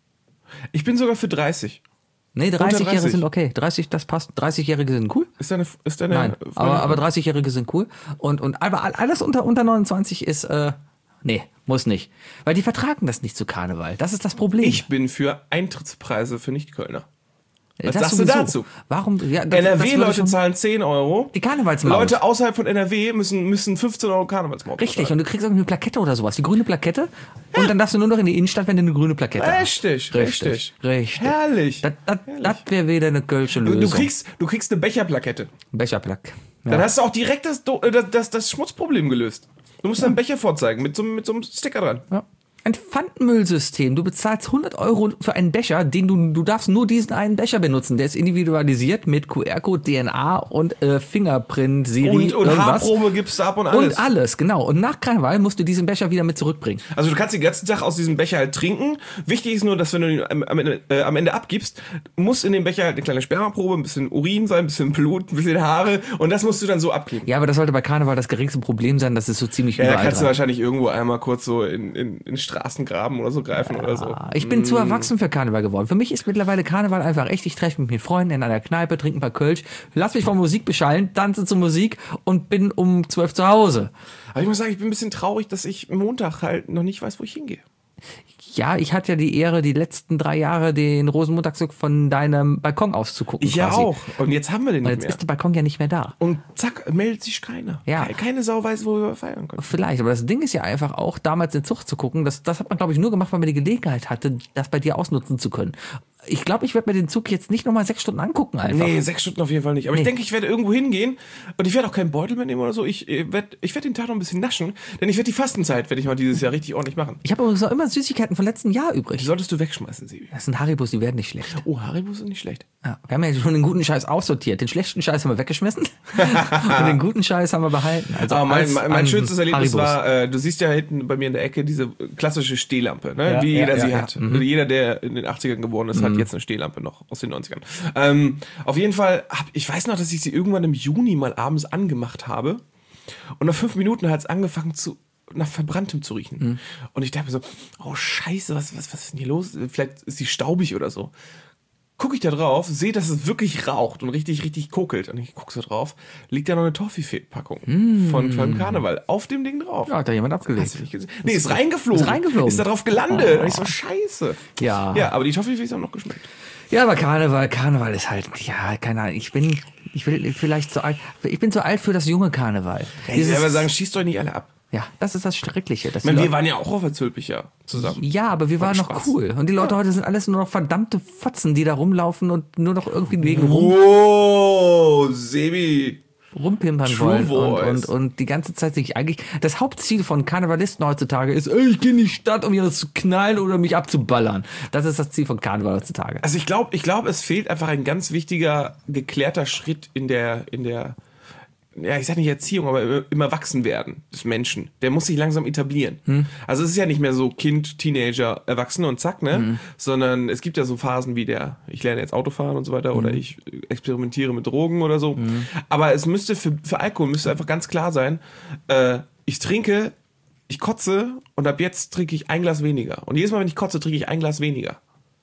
Ich bin sogar für 30. Nee, 30-Jährige sind okay. 30, das passt. 30-Jährige sind cool. Ist deine Nein, aber 30-Jährige sind cool. Aber alles unter 29 ist, nee, muss nicht. Weil die vertragen das nicht zu Karneval. Das ist das Problem. Ich bin für Eintrittspreise für Nicht-Kölner. Was sagst du dazu? Warum? Ja, NRW-Leute zahlen 10 Euro. Die Karnevalsmaut. Leute außerhalb von NRW müssen 15 Euro Karnevalsmaut. Richtig, und du kriegst irgendwie eine Plakette oder sowas. Die grüne Plakette. Ja. Und dann darfst du nur noch in die Innenstadt, wenn du eine grüne Plakette hast. Richtig. Herrlich. Das wäre wieder eine kölsche Lösung. Du kriegst eine Becherplakette. Becherplack. Ja. Dann hast du auch direkt das Schmutzproblem gelöst. Du musst deinen Becher vorzeigen mit so einem Sticker dran. Ja. Ein Pfandmüllsystem. Du bezahlst 100 Euro für einen Becher, du darfst nur diesen einen Becher benutzen. Der ist individualisiert mit QR-Code, DNA und Fingerprint-Serie. Und Haarprobe gibst du ab und alles. Und alles, genau. Und nach Karneval musst du diesen Becher wieder mit zurückbringen. Also du kannst den ganzen Tag aus diesem Becher halt trinken. Wichtig ist nur, dass wenn du ihn am Ende abgibst, muss in dem Becher halt eine kleine Spermaprobe, ein bisschen Urin sein, ein bisschen Blut, ein bisschen Haare und das musst du dann so abgeben. Ja, aber das sollte bei Karneval das geringste Problem sein, dass es so ziemlich überall da kannst du wahrscheinlich irgendwo einmal kurz so in Straßengraben oder so greifen oder so. Ich bin zu erwachsen für Karneval geworden. Für mich ist mittlerweile Karneval einfach echt, ich treffe mich mit Freunden in einer Kneipe, trinke ein paar Kölsch, lass mich von Musik beschallen, tanze zur Musik und bin um 12 zu Hause. Aber ich muss sagen, ich bin ein bisschen traurig, dass ich Montag halt noch nicht weiß, wo ich hingehe. Ja, ich hatte ja die Ehre, die letzten 3 Jahre den Rosenmontagszug von deinem Balkon aus zu gucken. Ich ja auch. Und jetzt haben wir den nicht mehr. Jetzt ist der Balkon ja nicht mehr da. Und zack, meldet sich keiner. Ja. Keine Sau weiß, wo wir feiern können. Vielleicht, aber das Ding ist ja einfach auch, damals den Zug zu gucken, das hat man, glaube ich, nur gemacht, weil man die Gelegenheit hatte, das bei dir ausnutzen zu können. Ich glaube, ich werde mir den Zug jetzt nicht nochmal 6 Stunden angucken einfach. Nee, 6 Stunden auf jeden Fall nicht. Aber ich denke, ich werde irgendwo hingehen und ich werde auch keinen Beutel mitnehmen oder so. Ich werd den Tag noch ein bisschen naschen, denn ich werde die Fastenzeit, werde ich mal dieses Jahr richtig ordentlich machen. Ich habe übrigens noch immer Süßigkeiten vom letzten Jahr übrig. Die solltest du wegschmeißen, Sebi. Das sind Haribos, die werden nicht schlecht. Oh, Haribos sind nicht schlecht. Ja, wir haben ja schon den guten Scheiß aussortiert. Den schlechten Scheiß haben wir weggeschmissen und den guten Scheiß haben wir behalten. Also mein schönstes Erlebnis war, du siehst ja hinten bei mir in der Ecke diese klassische Stehlampe, ne? Die jeder sie hat. Jeder, der in den 80ern geboren ist, hat jetzt eine Stehlampe noch aus den 90ern. Auf jeden Fall, ich weiß noch, dass ich sie irgendwann im Juni mal abends angemacht habe und nach 5 Minuten hat es angefangen nach Verbranntem zu riechen. Und ich dachte mir so, oh Scheiße, was ist denn hier los? Vielleicht ist sie staubig oder so. Gucke ich da drauf, sehe, dass es wirklich raucht und richtig kokelt. Und ich gucke so drauf, liegt da noch eine Toffee-Packung von Karneval auf dem Ding drauf. Ja, hat da jemand abgelegt. Hast du nicht gesehen? Nee, ist reingeflogen. Ist da drauf gelandet. Und ich so, scheiße. Ja. Ja, aber die Toffee haben noch geschmeckt. Ja, aber Karneval ist halt, ja, keine Ahnung, ich bin vielleicht zu alt für das junge Karneval. Ich will aber sagen, schießt euch nicht alle ab. Ja, das ist das Schreckliche. Dass Ich meine, die wir Leute- waren ja auch auf der Zülpicher zusammen. ja, aber wir waren noch Spaß. cool. Und die Leute heute sind alles nur noch verdammte Fotzen, die da rumlaufen und nur noch irgendwie wegen Oh, Sebi. rumpimpern True wollen. Voice. Und die ganze Zeit sich eigentlich. Das Hauptziel von Karnevalisten heutzutage ist, ey, ich gehe in die Stadt, um hier zu knallen oder mich abzuballern. Das ist das Ziel von Karneval heutzutage. Also ich glaube, es fehlt einfach ein ganz wichtiger, geklärter Schritt in der, ja, ich sag nicht Erziehung, aber im Erwachsenwerden des Menschen. Der muss sich langsam etablieren. Also es ist ja nicht mehr so Kind, Teenager, Erwachsene und zack, ne? Sondern es gibt ja so Phasen wie ich lerne jetzt Autofahren und so weiter oder ich experimentiere mit Drogen oder so. Aber es müsste für Alkohol müsste einfach ganz klar sein, ich trinke, ich kotze und ab jetzt trinke ich ein Glas weniger. Und jedes Mal, wenn ich kotze, trinke ich ein Glas weniger.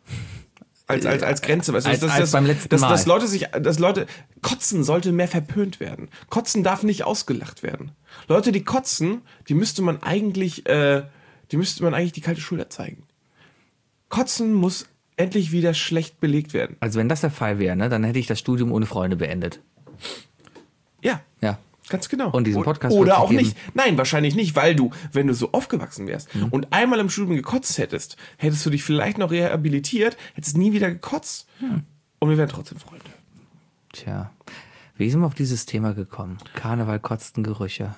Als Grenze, weißt du, Als beim letzten Mal. Dass Leute, Kotzen sollte mehr verpönt werden. Kotzen darf nicht ausgelacht werden. Leute, die kotzen, die müsste man eigentlich die kalte Schulter zeigen. Kotzen muss endlich wieder schlecht belegt werden. Also wenn das der Fall wäre, ne, dann hätte ich das Studium ohne Freunde beendet. Ja, Ja. ganz genau. Und diesen Podcast Oder wird's auch geben. nicht. Nein, wahrscheinlich nicht, weil wenn du so aufgewachsen wärst und einmal im Studium gekotzt hättest du dich vielleicht noch rehabilitiert, hättest nie wieder gekotzt. Und wir wären trotzdem Freunde. Tja. Wie sind wir auf dieses Thema gekommen? Karneval, kotzten Gerüche.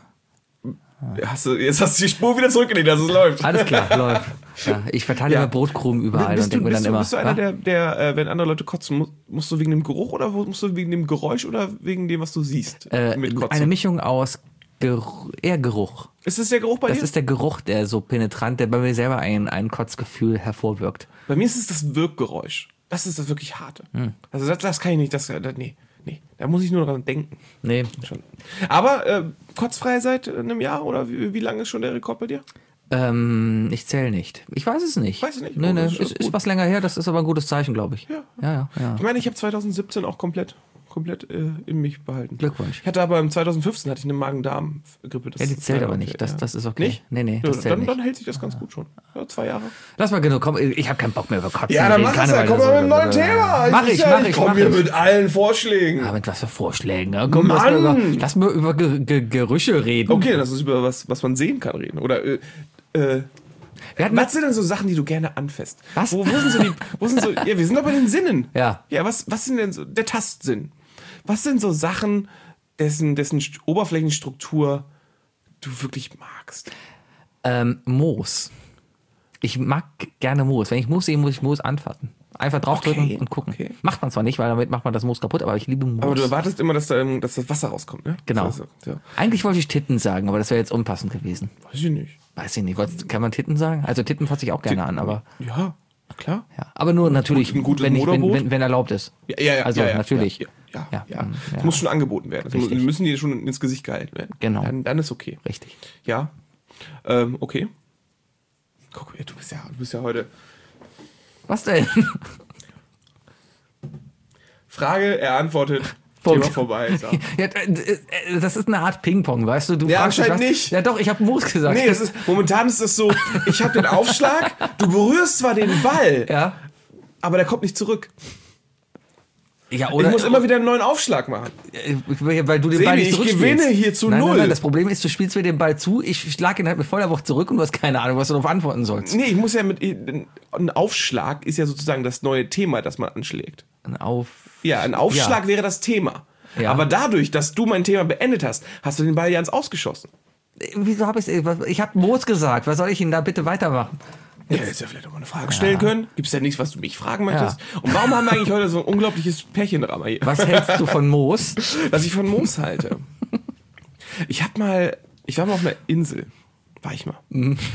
Jetzt hast du die Spur wieder zurückgelegt, dass es läuft. Alles klar, läuft. Ja, ich verteile Ja. immer Brotkrumen überall und denke mir dann immer. Bist du einer, ja? der wenn andere Leute kotzen, musst du wegen dem Geruch oder musst du wegen dem Geräusch oder wegen dem, was du siehst? Mit Kotzen? Eine Mischung aus eher Geruch. Ist das der Geruch bei Das dir? ist der Geruch, der so penetrant, der bei mir selber ein Kotzgefühl hervorwirkt. Bei mir ist es das Wirkgeräusch. Das ist das wirklich Harte. Also das kann ich nicht, nee, da muss ich nur dran denken. Nee, Schon. Aber kotzfrei seit einem Jahr oder wie lange ist schon der Rekord bei dir? ich zähle nicht. Ich weiß es nicht. Weiß es nicht. Nee, Oh, nee, das ist ist gut. was länger her, das ist aber ein gutes Zeichen, glaube ich. Ja. Ja. Ich meine, ich habe 2017 auch komplett in mich behalten. Glückwunsch. Ich hatte aber im 2015 hatte ich eine Magen-Darm-Grippe. Ja, die zählt aber nicht. Das ist okay. Nicht? Nee, Ja, das zählt nicht. dann hält sich das ganz gut schon. Ja, 2 Jahre. Lass mal genug, komm, ich habe keinen Bock mehr über Kotzen. Ja, dann reden. mach es Karneval ja. Komm oder mal mit einem neuen so. Thema. Mach ich. Komm hier mit allen Vorschlägen. Ja, mit was für Vorschlägen, ne? Komm, Mann! lass mal über Gerüche reden. Okay, lass uns über was man sehen kann reden. Oder Wir hatten was sind denn so Sachen, die du gerne anfasst? Was? Wo sind so, ja, wir sind aber bei den Sinnen. Ja. Ja, was sind denn so, der Tastsinn. Was sind so Sachen, dessen Oberflächenstruktur du wirklich magst? Moos. Ich mag gerne Moos. Wenn ich Moos sehe, muss ich Moos anfassen. Einfach draufdrücken Okay, und gucken. okay. Macht man zwar nicht, weil damit macht man das Moos kaputt, aber ich liebe Moos. Aber du erwartest immer, dass das Wasser rauskommt, ne? Genau. Also, ja. Eigentlich wollte ich Titten sagen, aber das wäre jetzt unpassend gewesen. Weiß ich nicht. Weiß ich nicht. Kann man Titten sagen? Also Titten fasse ich auch gerne an, aber Ja, klar. ja. Aber nur natürlich, Ein gutes wenn Motorboot? wenn erlaubt ist. Ja, Also natürlich. Ja. Ja. Das muss schon angeboten werden. Das Richtig. müssen die schon ins Gesicht gehalten werden. Genau. Dann ist okay. Richtig. Ja. Okay. Guck, du bist ja heute. Was denn? Frage, er antwortet. Punkt. Thema vorbei. So. Ja, das ist eine Art Ping-Pong, weißt du? Du Ja, fragst mich anscheinend was. nicht. Ja doch, ich habe Moos gesagt. Nee, momentan ist es so, ich habe den Aufschlag, du berührst zwar den Ball, Ja. aber der kommt nicht zurück. Ja, Ich oder, muss immer wieder einen neuen Aufschlag machen. weil du den Sebi, Ball nicht ich zurückspielst. gewinne hier zu nein, 0. Nein, das Problem ist, du spielst mir den Ball zu, ich schlag ihn halt mit voller Wucht zurück und du hast keine Ahnung, was du darauf antworten sollst. Nee, ich muss ja ein Aufschlag ist ja sozusagen das neue Thema, das man anschlägt. Ein Ein Aufschlag wäre das Thema. Ja. Aber dadurch, dass du mein Thema beendet hast, hast du den Ball ja ins Ausgeschossen. Wieso habe ich habe Moos gesagt, was soll ich Ihnen da bitte weitermachen? Ja, hättest ja vielleicht auch mal eine Frage stellen können. Gibt es ja nichts, was du mich fragen möchtest? Und warum haben wir eigentlich heute so ein unglaubliches Pärchendrama hier? Was hältst du von Moos? Was ich von Moos halte. Ich war mal auf einer Insel. War ich mal.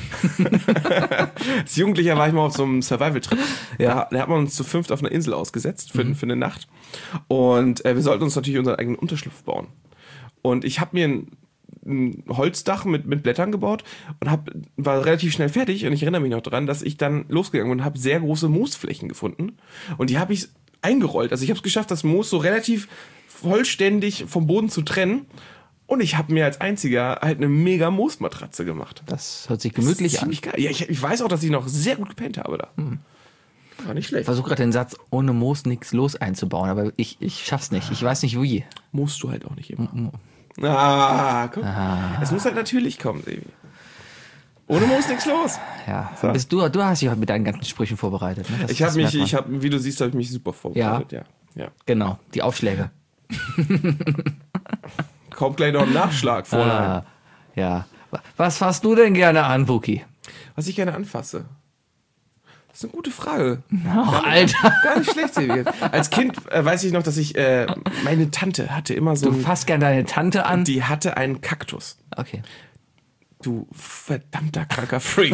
Als Jugendlicher war ich mal auf so einem Survival-Trip. Ja. Da hat man uns zu 5 auf einer Insel ausgesetzt für eine Nacht. Und wir sollten uns natürlich unseren eigenen Unterschlupf bauen. Und ich habe mir ein Holzdach mit Blättern gebaut und war relativ schnell fertig. Und ich erinnere mich noch daran, dass ich dann losgegangen bin und habe sehr große Moosflächen gefunden. Und die habe ich eingerollt. Also ich habe es geschafft, das Moos so relativ vollständig vom Boden zu trennen. Und ich habe mir als einziger halt eine mega Moosmatratze gemacht. Das hört sich gemütlich an. Ziemlich geil. Ja, ich weiß auch, dass ich noch sehr gut gepennt habe da. War nicht Ich schlecht. versuche gerade den Satz ohne Moos nichts los einzubauen, aber ich schaff's nicht. Ich weiß nicht wie. Musst du halt auch nicht immer. Guck. Es muss halt natürlich kommen, Sebi. Ohne Moos nichts los. Ja, So. du hast dich heute mit deinen ganzen Sprüchen vorbereitet. Ne? Ich habe mich, wie du siehst, habe ich mich super vorbereitet. Ja. Genau, die Aufschläge. Kommt gleich noch ein Nachschlag vorne. Ja. Was fasst du denn gerne an, Wookie? Was ich gerne anfasse? Das ist eine gute Frage. Oh, Alter. Gar nicht schlecht, Sebi. Als Kind weiß ich noch, dass ich, meine Tante hatte immer so Du fasst gerne deine Tante an? die hatte einen Kaktus. Okay. Du verdammter kranker Freak.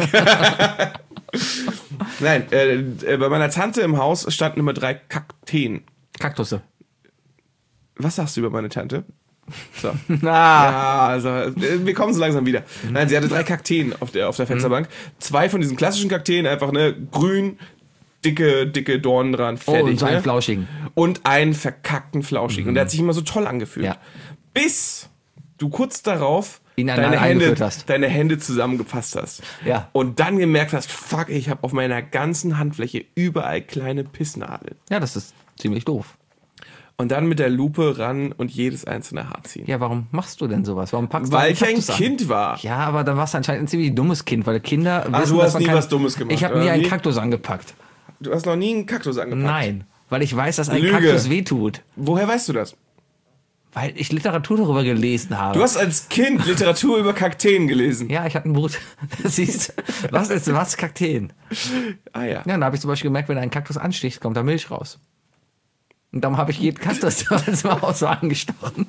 Nein, bei meiner Tante im Haus standen immer 3 Kakteen. Kaktusse. Was sagst du über meine Tante? So. Ah. Ja, also wir kommen so langsam wieder. Nein, sie hatte 3 Kakteen auf der Fensterbank. 2 von diesen klassischen Kakteen, einfach grün, dicke Dornen dran, fertig. Und so einen ne? flauschigen. Und einen verkackten flauschigen. Und der hat sich immer so toll angefühlt. Ja. Bis du kurz darauf ihn eingeführt hast. deine Hände zusammengefasst hast. Ja. Und dann gemerkt hast, fuck, ich habe auf meiner ganzen Handfläche überall kleine Pissnadeln. Ja, das ist ziemlich doof. Und dann mit der Lupe ran und jedes einzelne Haar ziehen. Ja, warum machst du denn sowas? Warum packst du Weil einen ich ein Kaktus an? Kind war. Ja, aber dann warst du anscheinend ein ziemlich dummes Kind, weil Kinder wissen, du dass hast man nie kein- was Dummes gemacht, Ich habe oder nie einen wie? Kaktus angepackt. Du hast noch nie einen Kaktus angepackt. Nein, weil ich weiß, dass ein Lüge. Kaktus wehtut. Woher weißt du das? Weil ich Literatur darüber gelesen habe. Du hast als Kind Literatur über Kakteen gelesen. Ja, ich hatte ein Buch. Siehst was ist was? Kakteen. Ah ja. Ja, dann habe ich zum Beispiel gemerkt, wenn ein Kaktus ansticht, kommt da Milch raus. Und darum habe ich jeden Kaktus ins Haus so angestochen.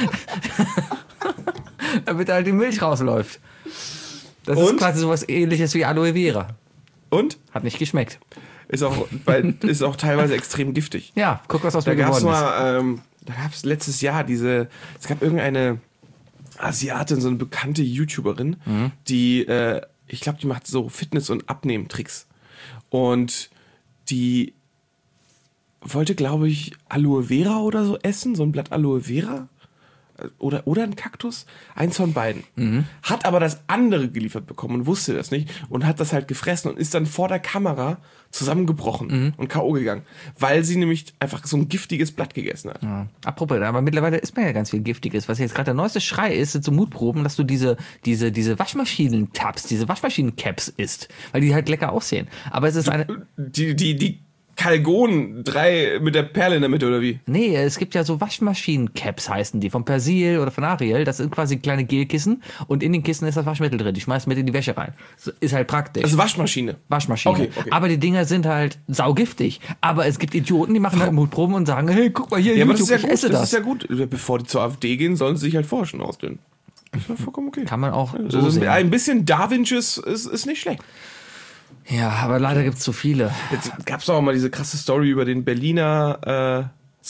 Damit halt die Milch rausläuft. Das ist Und? quasi sowas ähnliches wie Aloe Vera. Und? Hat nicht geschmeckt. Ist auch teilweise extrem giftig. Ja, guck, was aus Da mir gab es geworden ist. mal, da gab es letztes Jahr es gab irgendeine Asiatin, so eine bekannte YouTuberin, die, ich glaube, die macht so Fitness- und Abnehmtricks. Und die wollte, glaube ich, Aloe Vera oder so essen, so ein Blatt Aloe Vera. Oder ein Kaktus, eins von beiden. Hat aber das andere geliefert bekommen und wusste das nicht und hat das halt gefressen und ist dann vor der Kamera zusammengebrochen und K.O. gegangen, weil sie nämlich einfach so ein giftiges Blatt gegessen hat. Ja. Apropos, aber mittlerweile ist man ja ganz viel Giftiges. Was jetzt gerade der neueste Schrei ist, sind so Mutproben, dass du diese Waschmaschinen-Tabs, diese Waschmaschinen-Caps isst, weil die halt lecker aussehen. Aber es ist eine... Die Kalgon 3 mit der Perle in der Mitte, oder wie? Nee, es gibt ja so Waschmaschinen-Caps heißen die, von Persil oder von Ariel. Das sind quasi kleine Gelkissen und in den Kissen ist das Waschmittel drin. Die schmeißt mit in die Wäsche rein. So, ist halt praktisch. Also Waschmaschine. Waschmaschine. Okay. Aber die Dinger sind halt saugiftig. Aber es gibt Idioten, die machen halt Mutproben und sagen, hey, guck mal hier, Ja, aber YouTube, das ist ja ich esse gut. Das das. ist ja gut. Bevor die zur AfD gehen, sollen sie sich halt vorher schon ausdünnen. Das ist ja vollkommen okay. Kann man auch so Also sehen. ein bisschen Darwinsches ist nicht schlecht. Ja, aber leider gibt es zu viele. Jetzt gab es auch mal diese krasse Story über den Berliner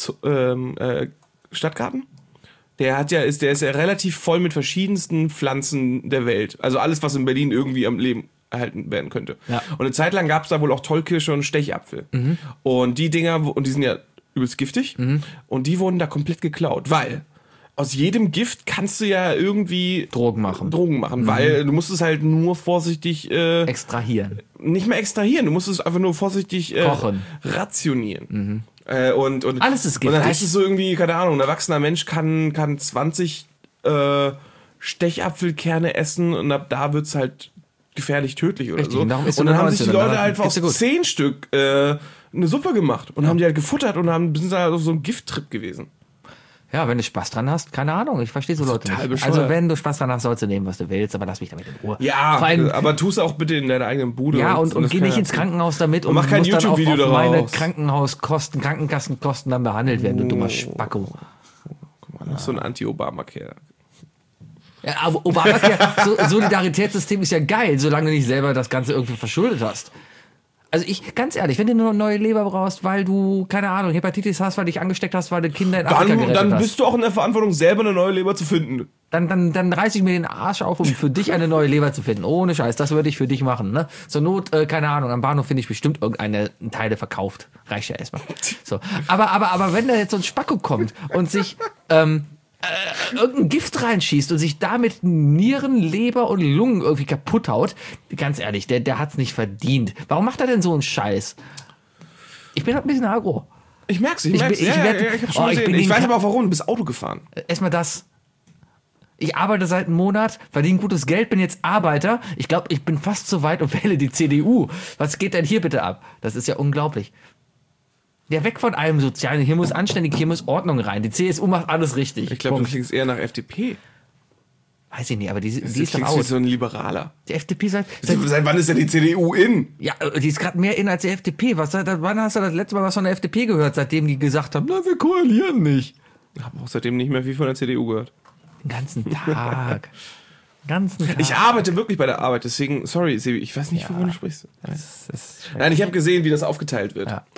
Stadtgarten. Der ist ja relativ voll mit verschiedensten Pflanzen der Welt. Also alles, was in Berlin irgendwie am Leben erhalten werden könnte. Ja. Und eine Zeit lang gab es da wohl auch Tollkirsche und Stechapfel. Und die Dinger, und die sind ja übelst giftig, und die wurden da komplett geklaut, weil aus jedem Gift kannst du ja irgendwie Drogen machen. weil du musst es halt nur vorsichtig Extrahieren. nicht mehr extrahieren, du musst es einfach nur vorsichtig Kochen. rationieren. Und Alles ist Und dann Gift. heißt es so irgendwie, keine Ahnung, ein erwachsener Mensch kann 20 Stechapfelkerne essen und ab da wird es halt gefährlich tödlich oder Richtig, so. und darum isst du Und dann nur haben sich die 19, Leute dann einfach geht's dir aus gut. 10 Stück eine Suppe gemacht und haben die halt gefuttert und sind halt auf so einem Gifttrip gewesen. Ja, wenn du Spaß dran hast, keine Ahnung, ich verstehe so Leute total nicht. bescheuert. Also wenn du Spaß dran hast, sollst du nehmen, was du willst, aber lass mich damit in Ruhe. Ja, Vor allem, aber tu es auch bitte in deiner eigenen Bude. ja, und das geh kann nicht ja- ins Krankenhaus damit und mach kein musst dann auf YouTube-Video meine daraus. Krankenhauskosten, Krankenkassenkosten dann behandelt werden, du dummer Spacko. Noch so ein Anti-Obamacare. Ja, aber Obamacare, Solidaritätssystem ist ja geil, solange du nicht selber das Ganze irgendwie verschuldet hast. Also ganz ehrlich, wenn du nur eine neue Leber brauchst, weil du, keine Ahnung, Hepatitis hast, weil du dich angesteckt hast, weil du Kinder in Afrika gerettet Dann hast. bist du auch in der Verantwortung, selber eine neue Leber zu finden. Dann reiß ich mir den Arsch auf, um für dich eine neue Leber zu finden. Ohne Scheiß, das würde ich für dich machen. Ne? Zur Not, keine Ahnung, am Bahnhof finde ich bestimmt irgendeine Teile verkauft. Reicht ja erstmal. So. Aber wenn da jetzt so ein Spacko kommt und sich irgendein Gift reinschießt und sich damit Nieren, Leber und Lungen irgendwie kaputt haut, ganz ehrlich, der hat's nicht verdient. Warum macht er denn so einen Scheiß? Ich bin halt ein bisschen agro. Ich merk's. Ich Ich hab's schon gesehen. bin Ich weiß aber auch warum. Du bist Auto gefahren. Erstmal das. Ich arbeite seit einem Monat, verdiene gutes Geld, bin jetzt Arbeiter. Ich glaube, ich bin fast so weit und wähle die CDU. Was geht denn hier bitte ab? Das ist ja unglaublich. Ja, weg von allem Sozialen. Hier muss anständig, hier muss Ordnung rein. Die CSU macht alles richtig. Ich glaube, du klingst eher nach FDP. Weiß ich nicht, aber die ist doch klingst wie aus. so ein Liberaler. Die FDP seit wann ist denn die CDU in? ja, die ist gerade mehr in als die FDP. Wann hast du das letzte Mal was von der FDP gehört, seitdem die gesagt haben, na, wir koalieren nicht? Ich habe auch seitdem nicht mehr viel von der CDU gehört. Den ganzen Tag. Ich arbeite wirklich bei der Arbeit, deswegen, sorry, Sebi, ich weiß nicht, wovon du sprichst. Das ist Nein, ich habe gesehen, wie das aufgeteilt wird. Ja.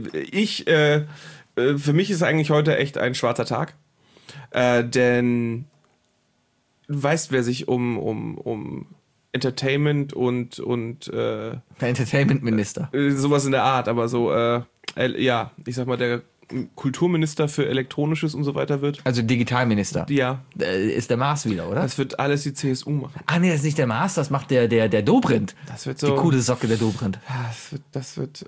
Für mich ist eigentlich heute echt ein schwarzer Tag, denn du weißt, wer sich um Entertainment und der Entertainment-Minister. sowas in der Art, aber so, ja, ich sag mal, der Kulturminister für Elektronisches und so weiter wird. Also Digitalminister. Ja, Ist der Maas wieder, oder? das wird alles die CSU machen. Ah, nee, das ist nicht der Maas, das macht der Dobrindt. Das wird Die so. coole Socke der Dobrindt. Ja, das wird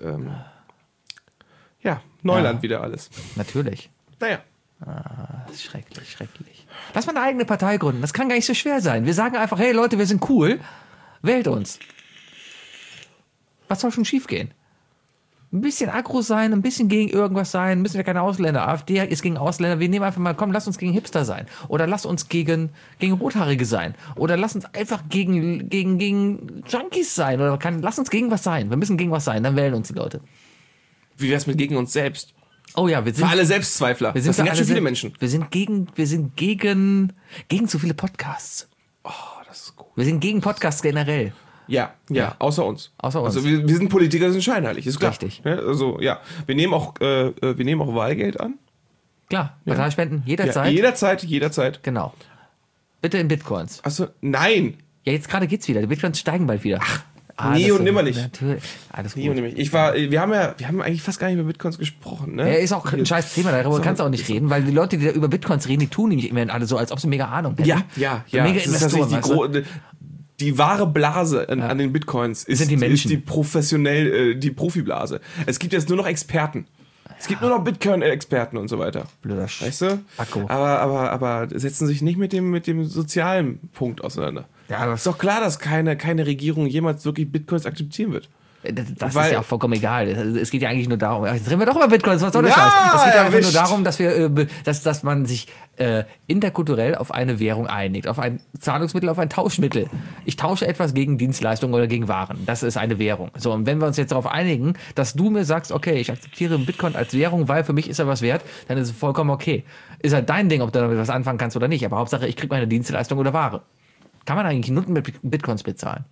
ja, Neuland wieder alles. Natürlich. Naja. Das ist schrecklich, schrecklich. Lass mal eine eigene Partei gründen. Das kann gar nicht so schwer sein. Wir sagen einfach, hey Leute, wir sind cool. Wählt uns. Was soll schon schief gehen? Ein bisschen aggro sein, ein bisschen gegen irgendwas sein, müssen wir keine Ausländer. AfD ist gegen Ausländer. Wir nehmen einfach mal, komm, lass uns gegen Hipster sein. Oder lass uns gegen Rothaarige sein. Oder lass uns einfach gegen Junkies sein. Oder lass uns gegen was sein. Wir müssen gegen was sein, dann wählen uns die Leute. Wie wär's mit gegen uns selbst? Oh ja, wir sind Für alle Selbstzweifler. Wir sind das sind für ganz alle schön viele Sel- Menschen. Wir sind gegen zu viele Podcasts. Oh, das ist gut. Wir sind gegen Podcasts generell. Ja, außer uns. Außer uns. Also wir sind Politiker, das sind scheinheilig, ist klar. Richtig. Ja, also ja, wir nehmen auch Wahlgeld an. Klar, Parteispenden Ja, jederzeit. jederzeit. Genau. Bitte in Bitcoins. Achso, nein. Ja, jetzt gerade geht's wieder. Die Bitcoins steigen bald wieder. nie das und nimmer nicht. Natürlich. Alles Nie und gut. nimmer. Wir haben eigentlich fast gar nicht über Bitcoins gesprochen, ne? Ja, ist auch ein scheiß Thema, darüber kannst du auch nicht reden, weil die Leute, die da über Bitcoins reden, die tun nämlich immer alle so, als ob sie mega Ahnung hätten. Ja. Mega Das ist Investoren, tatsächlich die wahre Blase an den Bitcoins ist, Sind die Menschen. ist die Profiblase. Es gibt jetzt nur noch Experten. Es gibt nur noch Bitcoin-Experten und so weiter. Blöder Weißt du? Akku. Aber setzen sich nicht mit dem sozialen Punkt auseinander. Ja, Ist doch klar, dass keine Regierung jemals wirklich Bitcoins akzeptieren wird. Das Weil- ist ja auch vollkommen egal. Es geht ja eigentlich nur darum, jetzt reden wir doch über Bitcoins, was soll der Ja, Scheiß? Es geht ja einfach nur erwischt. darum, dass dass man sich interkulturell auf eine Währung einigt, auf ein Zahlungsmittel, auf ein Tauschmittel. Ich tausche etwas gegen Dienstleistungen oder gegen Waren. Das ist eine Währung. So, und wenn wir uns jetzt darauf einigen, dass du mir sagst, okay, ich akzeptiere Bitcoin als Währung, weil für mich ist er was wert, dann ist es vollkommen okay. Ist halt dein Ding, ob du damit was anfangen kannst oder nicht. Aber Hauptsache, ich kriege meine Dienstleistung oder Ware. Kann man eigentlich Nutten mit Bitcoins bezahlen?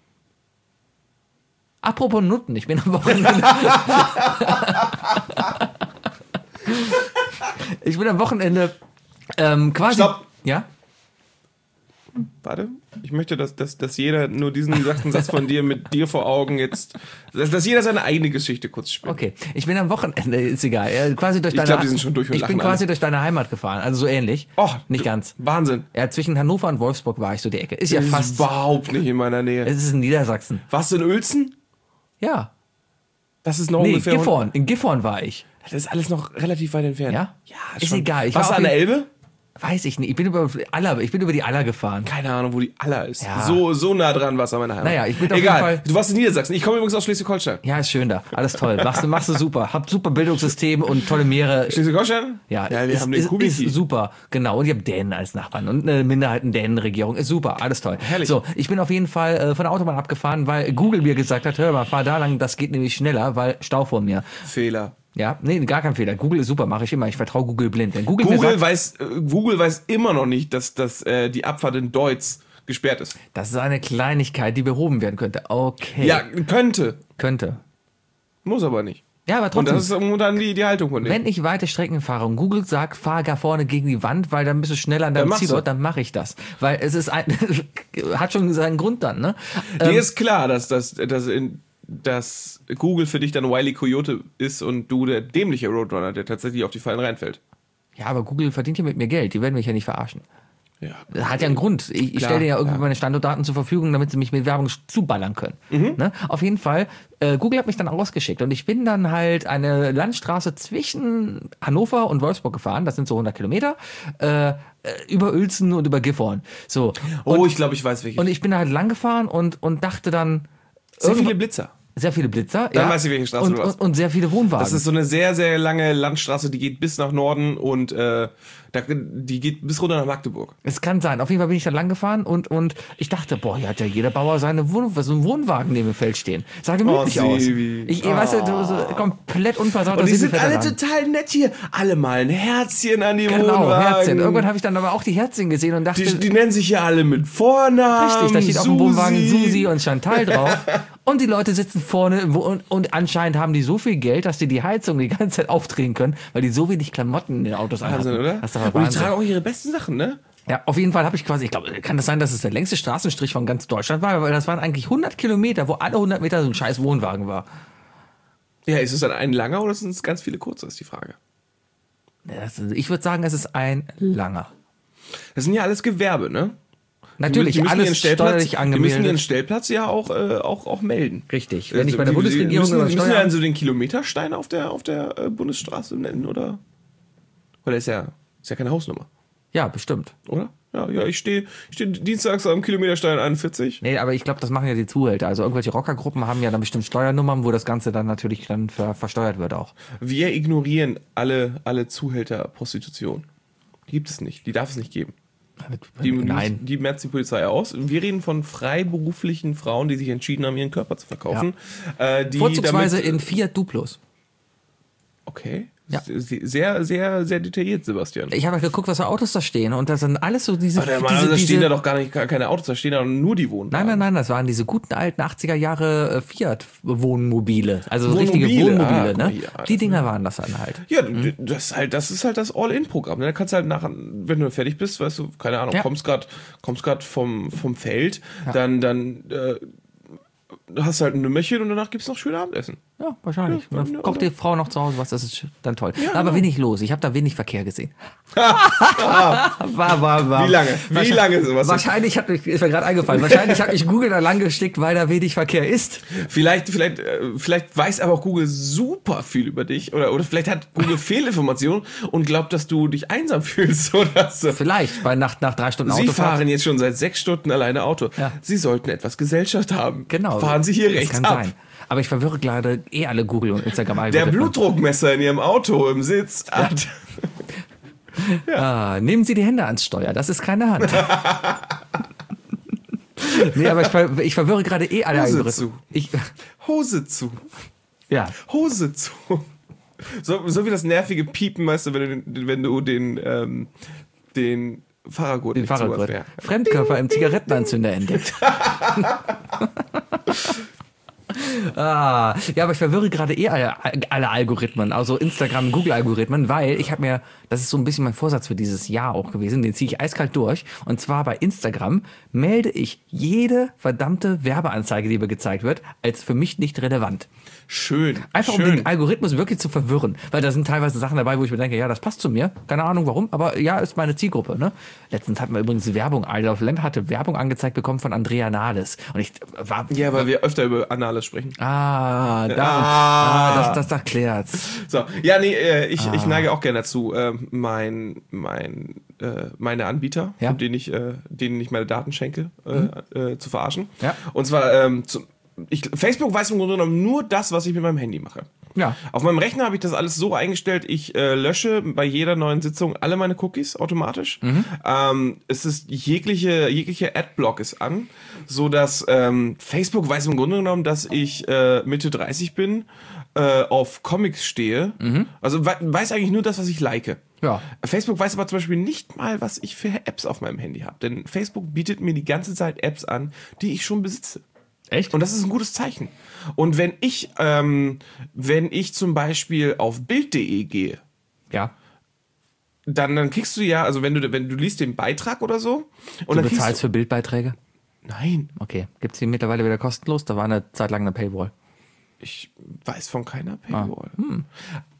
Apropos Nutten, ich bin am Wochenende. Ich bin am Wochenende quasi. Stopp. Ja? Warte, ich möchte, dass jeder nur diesen gesagt Satz von dir mit dir vor Augen jetzt, dass jeder seine eigene Geschichte kurz spielt. Okay. Ich bin am Wochenende, ist egal. Quasi durch Ich glaube, die sind schon durch und Ich bin lachen quasi alle. durch deine Heimat gefahren, also so ähnlich. Oh, Nicht ganz. Wahnsinn. Ja, zwischen Hannover und Wolfsburg war ich so die Ecke. Ist ja Das ist fast. überhaupt nicht in meiner Nähe. Es ist in Niedersachsen. Warst du in Uelzen? Ja. Das ist noch Nee, ungefähr. Gifhorn. In Gifhorn war ich. Das ist alles noch relativ weit entfernt. Ja? Ja, Ist schon. egal. Ich Warst du war an auf der Elbe? Weiß ich nicht. Ich bin über die Aller gefahren. Keine Ahnung, wo die Aller ist. Ja. So nah dran warst du an meiner Heimat. Naja, ich bin auf Egal. jeden Fall- Du warst in Niedersachsen. Ich komme übrigens aus Schleswig-Holstein. Ja, ist schön da. Alles toll. Machst du super. Habt super Bildungssystem und tolle Meere. Schleswig-Holstein? Ja, wir ist, haben den ist Kubiki. super, genau. Und ich habe Dänen als Nachbarn und eine Minderheiten-Dänen-Regierung. Ist super, alles toll. Herrlich. So, ich bin auf jeden Fall von der Autobahn abgefahren, weil Google mir gesagt hat, hör mal, fahr da lang, das geht nämlich schneller, weil Stau vor mir. Fehler. Ja, nee, gar kein Fehler. Google ist super, mache ich immer. Ich vertraue Google blind. Wenn Google mir Google sagt, weiß immer noch nicht, dass die Abfahrt in Deutz gesperrt ist. das ist eine Kleinigkeit, die behoben werden könnte. Okay. Ja, könnte. Könnte. Muss aber nicht. Ja, aber Und trotzdem. das ist dann die Haltung von denen. Wenn ich weite Strecken fahre und Google sagt, fahr gar vorne gegen die Wand, weil dann bist du schneller an deinem machst Zielort, du. dann mache ich das. Weil es ist hat schon seinen Grund dann, ne? Dir ist klar, dass Google für dich dann Wile E. Coyote ist und du der dämliche Roadrunner, der tatsächlich auf die Fallen reinfällt. Ja, aber Google verdient ja mit mir Geld. Die werden mich ja nicht verarschen. Ja. Hat ja einen Grund. Ich Klar, stelle dir ja irgendwie ja. meine Standortdaten zur Verfügung, damit sie mich mit Werbung zuballern können. Ne? Auf jeden Fall, Google hat mich dann ausgeschickt und ich bin dann halt eine Landstraße zwischen Hannover und Wolfsburg gefahren, das sind so 100 Kilometer, über Uelzen und über Gifhorn. So. Oh, ich glaube, ich weiß welche. Und ich bin da halt lang gefahren und dachte dann, Sehr viele Blitzer. sehr viele Blitzer. Dann weiß ich, welche Straße und, du hast. und sehr viele Wohnwagen. Das ist so eine sehr, sehr lange Landstraße, die geht bis nach Norden und die geht bis runter nach Magdeburg. Es kann sein. Auf jeden Fall bin ich da lang gefahren und ich dachte, boah, hier hat ja jeder Bauer so einen Wohnwagen neben dem Feld stehen. Sah gemütlich aus. Sebi. Ich weißt du, so komplett unversaut. Und die das sind alle Sebi-Federland. total nett hier. Alle mal ein Herzchen an die Genau, Wohnwagen. Herzchen. Irgendwann habe ich dann aber auch die Herzchen gesehen und dachte, Die nennen sich ja alle mit Vornamen. richtig, da steht auf dem Susi. Wohnwagen Susi und Chantal drauf. Und die Leute sitzen vorne und anscheinend haben die so viel Geld, dass die Heizung die ganze Zeit aufdrehen können, weil die so wenig Klamotten in den Autos anhaben. Wahnsinn, oder? Das ist doch Und die Wahnsinn. tragen auch ihre besten Sachen, ne? Ja, auf jeden Fall habe ich quasi, ich glaube, kann das sein, dass es der längste Straßenstrich von ganz Deutschland war, weil das waren eigentlich 100 Kilometer, wo alle 100 Meter so ein scheiß Wohnwagen war. Ja, ist es dann ein langer oder sind es ganz viele kurze, ist die Frage. Ich würde sagen, es ist ein langer. Das sind ja alles Gewerbe, ne? Natürlich, Die müssen ihren alles Stellplatz, steuerlich die müssen ihren angemeldet. Stellplatz ja auch melden. Richtig. Wenn ich bei der Die Bundesregierung müssen, über müssen Steuern... ja also den Kilometerstein auf der Bundesstraße nennen, oder? Weil ist ja keine Hausnummer, Ja, bestimmt. oder? Ja, ich stehe dienstags am Kilometerstein 41. Nee, aber ich glaube, das machen ja die Zuhälter. Also irgendwelche Rockergruppen haben ja dann bestimmt Steuernummern, wo das Ganze dann natürlich dann versteuert wird auch. Wir ignorieren alle Zuhälter-Prostitution. Gibt es nicht. Die darf es nicht geben. Nein. Die merzt die Polizei aus. Wir reden von freiberuflichen Frauen, die sich entschieden haben, ihren Körper zu verkaufen. Die Vorzugsweise damit, in Fiat Duplos. Okay. Ja. Sehr, sehr, sehr detailliert, Sebastian. Ich habe halt geguckt, was für Autos da stehen und das sind alles so diese... Da stehen da doch gar keine Autos, da stehen da nur die Wohnwagen. Nein, das waren diese guten alten 80er Jahre Fiat-Wohnmobile. Also Wohnmobile, richtige Wohnmobile, guck ne? mal hier, Die Dinger waren das dann halt. Ja, das ist halt das All-In-Programm. Da kannst du halt nachher, wenn du fertig bist, weißt du, keine Ahnung, Ja. kommst grad vom Feld, dann hast du halt ein Nümmerchen und danach gibt's noch schön Abendessen. Ja, wahrscheinlich. Ja, Dann kocht die Frau noch zu Hause was, das ist dann toll. Ja, Aber genau. wenig los. Ich habe da wenig Verkehr gesehen. Wie lange sowas? Wahrscheinlich ist mir gerade eingefallen, wahrscheinlich hat mich Google da lang gestickt, weil da wenig Verkehr ist. Vielleicht weiß aber auch Google super viel über dich oder vielleicht hat Google Fehlinformationen und glaubt, dass du dich einsam fühlst oder so. Vielleicht, weil nach 3 Stunden Sie Autofahrt. fahren jetzt schon seit 6 Stunden alleine Auto. Ja. Sie sollten etwas Gesellschaft haben. Genau. Fahren Sie hier Das rechts kann ab. sein. Aber ich verwirre gerade alle Google und Instagram Der Algorithmen. Blutdruckmesser in Ihrem Auto im Sitz hat. Ah, nehmen Sie die Hände ans Steuer, das ist keine Hand. Nee, aber ich verwirre gerade alle Hose Algorithmen. zu. Ich, Hose zu. ja. Hose zu. So wie das nervige Piepen, weißt du, wenn du den Fahrergurt Den nicht zu hast. Fahrradgurt. Ja. Fremdkörper im Zigarettenanzünder entdeckt. Ja, aber ich verwirre gerade alle Algorithmen, also Instagram, Google-Algorithmen, weil ich habe mir, das ist so ein bisschen mein Vorsatz für dieses Jahr auch gewesen, den ziehe ich eiskalt durch. Und zwar bei Instagram melde ich jede verdammte Werbeanzeige, die mir gezeigt wird, als für mich nicht relevant. Schön. Einfach um schön. den Algorithmus wirklich zu verwirren. Weil da sind teilweise Sachen dabei, wo ich mir denke, ja, das passt zu mir. Keine Ahnung warum, aber ja, ist meine Zielgruppe. Ne? Letztens hatten wir übrigens Werbung, Isle of Lamp hatte Werbung angezeigt bekommen von Andrea Nahles. Und ich war... Ja, weil wir öfter über Anales sprechen. Das erklärt's. So, ja, nee, ich neige auch gerne dazu, meine Anbieter, Ja. denen ich meine Daten schenke, zu verarschen. Ja. Und zwar, Facebook weiß im Grunde genommen nur das, was ich mit meinem Handy mache. Ja. Auf meinem Rechner habe ich das alles so eingestellt, ich lösche bei jeder neuen Sitzung alle meine Cookies automatisch. Es ist jegliche Adblock ist an, so dass Facebook weiß im Grunde genommen, dass ich Mitte 30 bin, auf Comics stehe. Also weiß eigentlich nur das, was ich like. Ja. Facebook weiß aber zum Beispiel nicht mal, was ich für Apps auf meinem Handy habe. Denn Facebook bietet mir die ganze Zeit Apps an, die ich schon besitze. Echt? Und das ist ein gutes Zeichen. Und wenn ich zum Beispiel auf Bild.de gehe, Ja. dann kriegst du ja, also wenn du liest den Beitrag oder so, und Du dann bezahlst für Bildbeiträge? Nein, Okay. Gibt's die mittlerweile wieder kostenlos? Da war eine Zeit lang eine Paywall. ich weiß von keiner Paywall.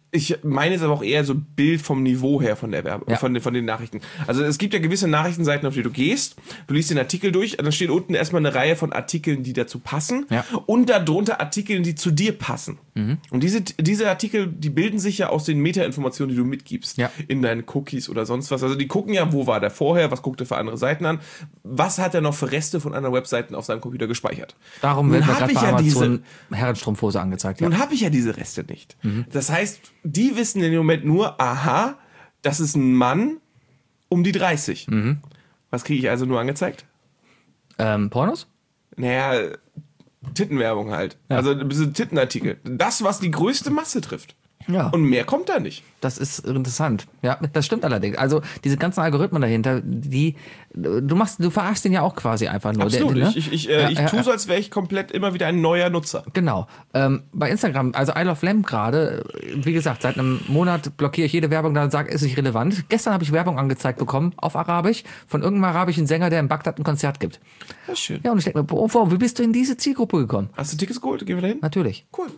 Ich meine jetzt aber auch eher so Bild vom Niveau her von der Werbung, Ja. von den Nachrichten. Also es gibt ja gewisse Nachrichtenseiten, auf die du gehst, du liest den Artikel durch, dann steht unten erstmal eine Reihe von Artikeln, die dazu passen Ja. und darunter Artikel, die zu dir passen. Und diese Artikel, die bilden sich ja aus den Metainformationen, die du mitgibst Ja. in deinen Cookies oder sonst was. Also die gucken ja, wo war der vorher, was guckt er für andere Seiten an, was hat er noch für Reste von anderen Webseiten auf seinem Computer gespeichert. Darum wird Nun mir hab gerade ich bei ja Amazon Herrenstrumpfhose angezeigt. Ja. Nun habe ich ja diese Reste nicht. Das heißt, die wissen in dem Moment nur, aha, das ist ein Mann um die 30. Was kriege ich also nur angezeigt? Pornos? Naja, Tittenwerbung halt. Ja. Also diese Tittenartikel. Das, was die größte Masse trifft. Ja. Und mehr kommt da nicht. Das ist interessant. Ja, das stimmt allerdings. Also diese ganzen Algorithmen dahinter, du verarschst den ja auch quasi einfach nur. Absolut. Ne? Ich tue so, als wäre ich komplett immer wieder ein neuer Nutzer. Genau. Bei Instagram, also I Love Lamp gerade, wie gesagt, seit einem Monat blockiere ich jede Werbung, da sage, ist nicht relevant. Gestern habe ich Werbung angezeigt bekommen, auf Arabisch, von irgendeinem arabischen Sänger, der in Bagdad ein Konzert gibt. Ja, schön. Ja, und ich denke mir, boah, wie bist du in diese Zielgruppe gekommen? Hast du Tickets geholt? Gehen wir da hin? Natürlich. Cool.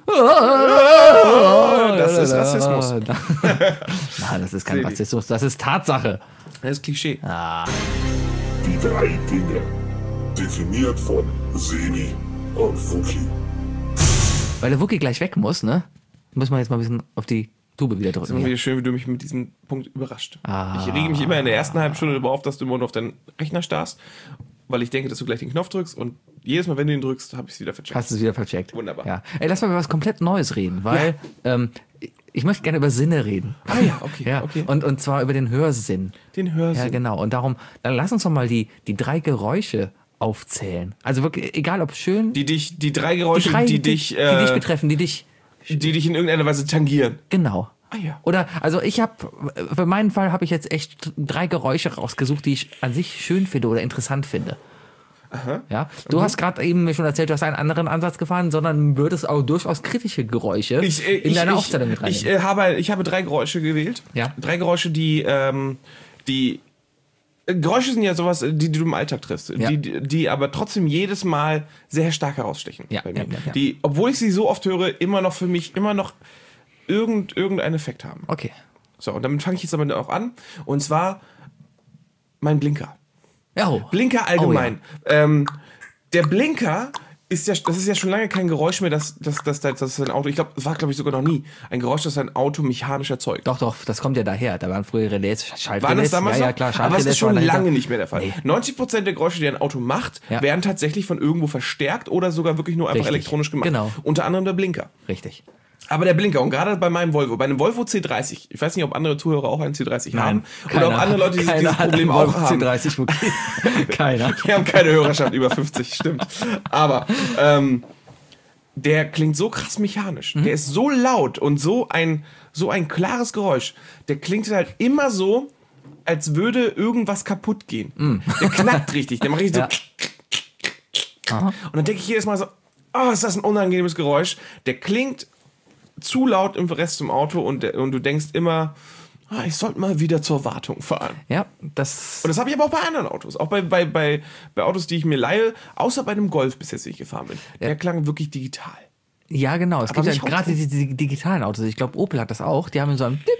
Das ist Rassismus. Nein, das ist kein Rassismus, das ist Tatsache. Das ist Klischee. Die 3 Dinge. Definiert von Seni und Fuki. Weil der Wookie gleich weg muss, ne? Muss man jetzt mal ein bisschen auf die Tube wieder Es ist drücken. immer hier. wieder schön, wie du mich mit diesem Punkt überrascht. Ich rege mich immer in der ersten halben Stunde darüber auf, dass du immer nur auf deinen Rechner starrst, weil ich denke, dass du gleich den Knopf drückst und jedes Mal, wenn du ihn drückst, habe ich es wieder vercheckt. Hast du es wieder vercheckt. Wunderbar. Ja. Ey, lass mal über was komplett Neues reden, weil ich möchte gerne über Sinne reden. Ah ja, okay. Ja. okay. Und zwar über den Hörsinn. Den Hörsinn. Ja, genau. Und darum, dann lass uns doch mal die 3 Geräusche aufzählen. Also wirklich, egal ob schön, Die 3 Geräusche, die dich betreffen, die dich, in irgendeiner Weise tangieren. genau. Ah ja. Oder, also für meinen Fall habe ich jetzt echt 3 Geräusche rausgesucht, die ich an sich schön finde oder interessant finde. Aha. Ja, du hast gerade eben mir schon erzählt, du hast einen anderen Ansatz gefahren, sondern würdest auch durchaus kritische Geräusche in deine Aufzählung mit reinnehmen. Ich habe 3 Geräusche gewählt. Ja. 3 Geräusche, die Geräusche sind ja sowas, die du im Alltag triffst, Ja. die aber trotzdem jedes Mal sehr stark herausstechen. Ja, bei mir. ja. Die, obwohl ich sie so oft höre, immer noch für mich irgendeinen Effekt haben. Okay. So, und damit fange ich jetzt aber auch an. Und zwar mein Blinker. Ja. Blinker allgemein. Der Blinker das ist ja schon lange kein Geräusch mehr, dass ein Auto, das war glaube ich sogar noch nie, ein Geräusch, das ein Auto mechanisch erzeugt. Doch, das kommt ja daher. Da waren früher Relais, Schaltrelais. War das damals ja, noch? klar, aber es ist schon lange nicht mehr der Fall. Nee. 90% der Geräusche, die ein Auto macht, Ja. werden tatsächlich von irgendwo verstärkt oder sogar wirklich nur einfach Richtig. elektronisch gemacht. Genau. Unter anderem der Blinker. Richtig. Aber der Blinker, und gerade bei meinem Volvo, bei einem Volvo C30, ich weiß nicht, ob andere Zuhörer auch einen C30 haben, oder ob andere Leute dieses Problem auch haben. C30 okay. Keiner. Wir haben keine Hörerschaft über 50, stimmt. Aber der klingt so krass mechanisch. Der ist so laut und so ein klares Geräusch. Der klingt halt immer so, als würde irgendwas kaputt gehen. Der knackt richtig. Der macht richtig so. Aha. Und dann denke ich jedes Mal so, oh, ist das ein unangenehmes Geräusch. Der klingt zu laut im Rest zum Auto und du denkst immer, ich sollte mal wieder zur Wartung fahren. Ja, Und das habe ich aber auch bei anderen Autos. Auch bei Autos, die ich mir leihe, außer bei einem Golf bis jetzt, den ich gefahren bin. Der klang wirklich digital. Ja, genau. Es gibt ja nicht gerade die digitalen Autos. Ich glaube, Opel hat das auch. Die haben so ein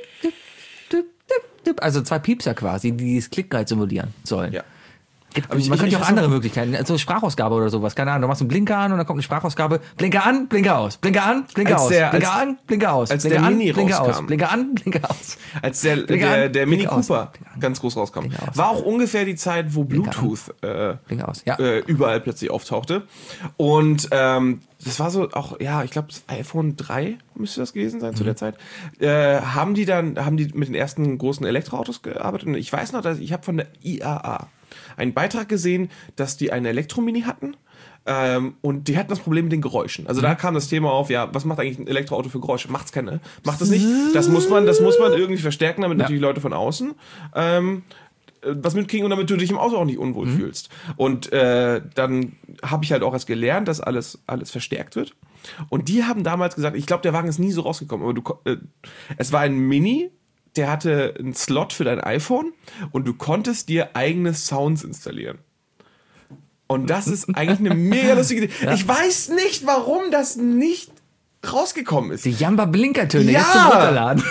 also 2 Piepser quasi, die dieses Klickreiz simulieren sollen. Ja. Man könnte ja auch andere Möglichkeiten, also Sprachausgabe oder sowas, keine Ahnung, du machst einen Blinker an und dann kommt eine Sprachausgabe, Blinker an, Blinker aus, Blinker an, Blinker aus, Blinker an, Blinker aus, als Blinker der an, Mini Blinker aus, rauskam. Blinker an, Blinker aus. Als der Mini Blinker aus. Cooper ganz groß rauskam. Blinker aus. War auch ungefähr die Zeit, wo Bluetooth Blinker aus, ja. überall plötzlich auftauchte. Und das war so auch, ja, ich glaube, das iPhone 3 müsste das gewesen sein zu der Zeit. Haben die mit den ersten großen Elektroautos gearbeitet. Und ich weiß noch, dass ich habe von der IAA einen Beitrag gesehen, dass die eine Elektromini hatten. Und die hatten das Problem mit den Geräuschen. Also da kam das Thema auf, ja, was macht eigentlich ein Elektroauto für Geräusche? Macht's keine. Macht es nicht. Das muss man irgendwie verstärken, damit natürlich Leute von außen was mitkriegen und damit du dich im Auto auch nicht unwohl fühlst. Und dann habe ich halt auch erst gelernt, dass alles verstärkt wird. Und die haben damals gesagt, ich glaube, der Wagen ist nie so rausgekommen, aber es war ein Mini, der hatte einen Slot für dein iPhone und du konntest dir eigene Sounds installieren. Und das ist eigentlich eine mega lustige Idee. Ja. Ich weiß nicht, warum das nicht rausgekommen ist. Die Jamba-Blinkertöne Ja. jetzt zum Runterladen.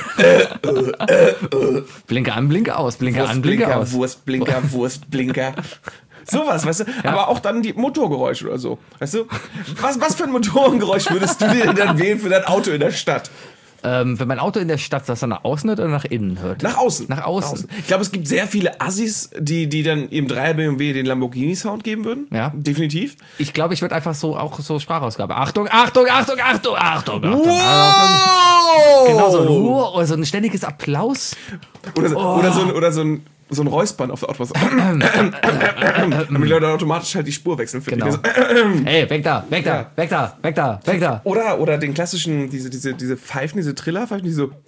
Blinker an, Blinker aus, Blinker an, Blinker aus. Wurstblinker, Wurstblinker. Sowas, weißt du? Ja. Aber auch dann die Motorgeräusche oder so. Weißt du? Was für ein Motorengeräusch würdest du dir dann wählen für dein Auto in der Stadt? Wenn mein Auto in der Stadt das dann nach außen hört oder nach innen hört? Nach außen. Nach außen. Ich glaube, es gibt sehr viele Assis, die dann im 3er BMW den Lamborghini-Sound geben würden. Ja. Definitiv. Ich glaube, ich würde einfach auch so Sprachausgabe. Achtung, Achtung, Achtung, Achtung, Achtung, Achtung. Wow! Genau, so ein Ruhr oder so ein ständiges Applaus. Oder so ein Räuspern auf der Autobahn. Damit die Leute automatisch halt die Spur wechseln. Genau. Hey, weg da, weg da, weg da, weg da, weg da. Oder den klassischen, diese Pfeifen, diese Trillerpfeifen, die so.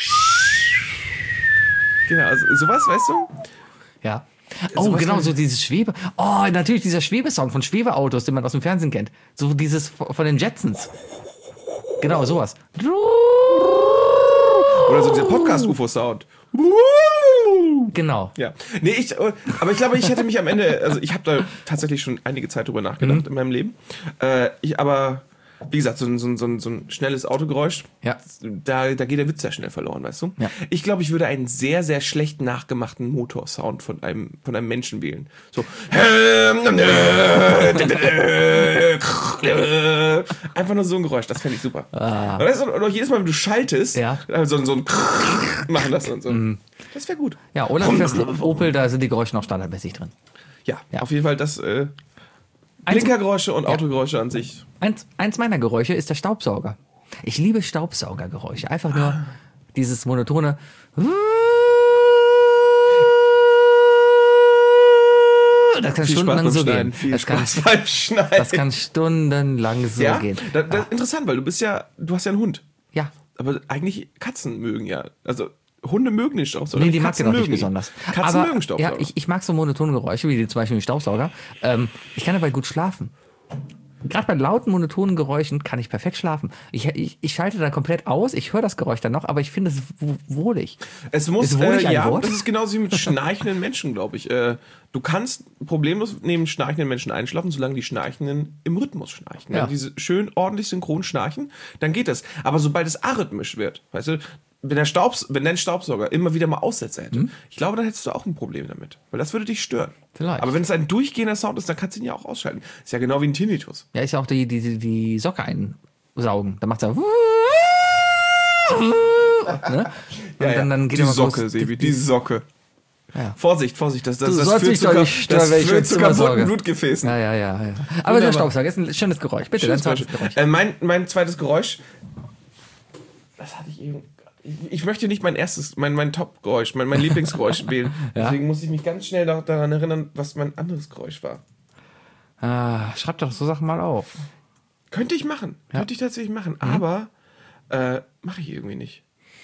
Genau, also sowas, weißt du? Ja. Oh, genau, so dieses Schwebe. Oh, natürlich dieser Schwebesound von Schwebeautos, den man aus dem Fernsehen kennt. So dieses von den Jetsons. Genau, sowas. Oder so dieser Podcast-UFO-Sound. Genau. Ja. Nee, aber ich glaube, ich hätte mich am Ende, also ich habe da tatsächlich schon einige Zeit drüber nachgedacht in meinem Leben. Aber wie gesagt, so ein schnelles Autogeräusch, Ja. da geht der Witz sehr schnell verloren, weißt du? Ja. Ich glaube, ich würde einen sehr, sehr schlecht nachgemachten Motorsound von einem Menschen wählen. So. Einfach nur so ein Geräusch, das fände ich super. Oder jedes Mal, wenn du schaltest, Ja. so ein machen lassen und so. Das wäre gut. Ja, oder fährst du Opel, da sind die Geräusche noch standardmäßig drin. Ja, Ja. auf jeden Fall das Blinkergeräusche und Autogeräusche an sich. Eins meiner Geräusche ist der Staubsauger. Ich liebe Staubsaugergeräusche. Einfach nur dieses monotone. Das kann stundenlang so gehen. Viel Spaß beim Schneiden. Das kann stundenlang so ja? gehen. Das ist interessant, weil du hast ja einen Hund. Ja. Aber eigentlich Katzen mögen ja. Also Hunde mögen den Staubsauger. Nee, die mag ich Katzen noch nicht mögen ihn. besonders. Katzen Aber, mögen Staubsauger. Ja, ich mag so monotone Geräusche, wie zum Beispiel den Staubsauger. Ich kann dabei gut schlafen. Gerade bei lauten, monotonen Geräuschen kann ich perfekt schlafen. Ich schalte da komplett aus, ich höre das Geräusch dann noch, aber ich finde es wohlig. Es muss, Ist wohlig ein Wort? das ist genauso wie mit schnarchenden Menschen, glaube ich. Du kannst problemlos neben schnarchenden Menschen einschlafen, solange die Schnarchenden im Rhythmus schnarchen. Ja. Wenn diese schön ordentlich synchron schnarchen, dann geht das. Aber sobald es arrhythmisch wird, weißt du, wenn dein Staubsauger immer wieder mal Aussätze hätte, ich glaube, dann hättest du auch ein Problem damit. Weil das würde dich stören. Vielleicht. Aber wenn es ein durchgehender Sound ist, dann kannst du ihn ja auch ausschalten. Ist ja genau wie ein Tinnitus. Ja, ist ja auch die Socke einsaugen. Da macht er. Ne? Und dann geht die er mal Socke, los. Sebi, die Socke. Ja. Vorsicht, das sollst mich doch nicht stören, das wenn ich führt ins zu Zimmer kaputten sorge. Blutgefäßen. Ja. Aber der Staubsauger ist ein schönes Geräusch. Bitte, dein zweites Geräusch. Mein zweites Geräusch, das hatte ich eben. Ich möchte nicht mein Top-Geräusch, mein Lieblingsgeräusch wählen. Ja. Deswegen muss ich mich ganz schnell daran erinnern, was mein anderes Geräusch war. Schreib doch so Sachen mal auf. Könnte ich machen. Ja. Könnte ich tatsächlich machen. Aber mache ich irgendwie nicht.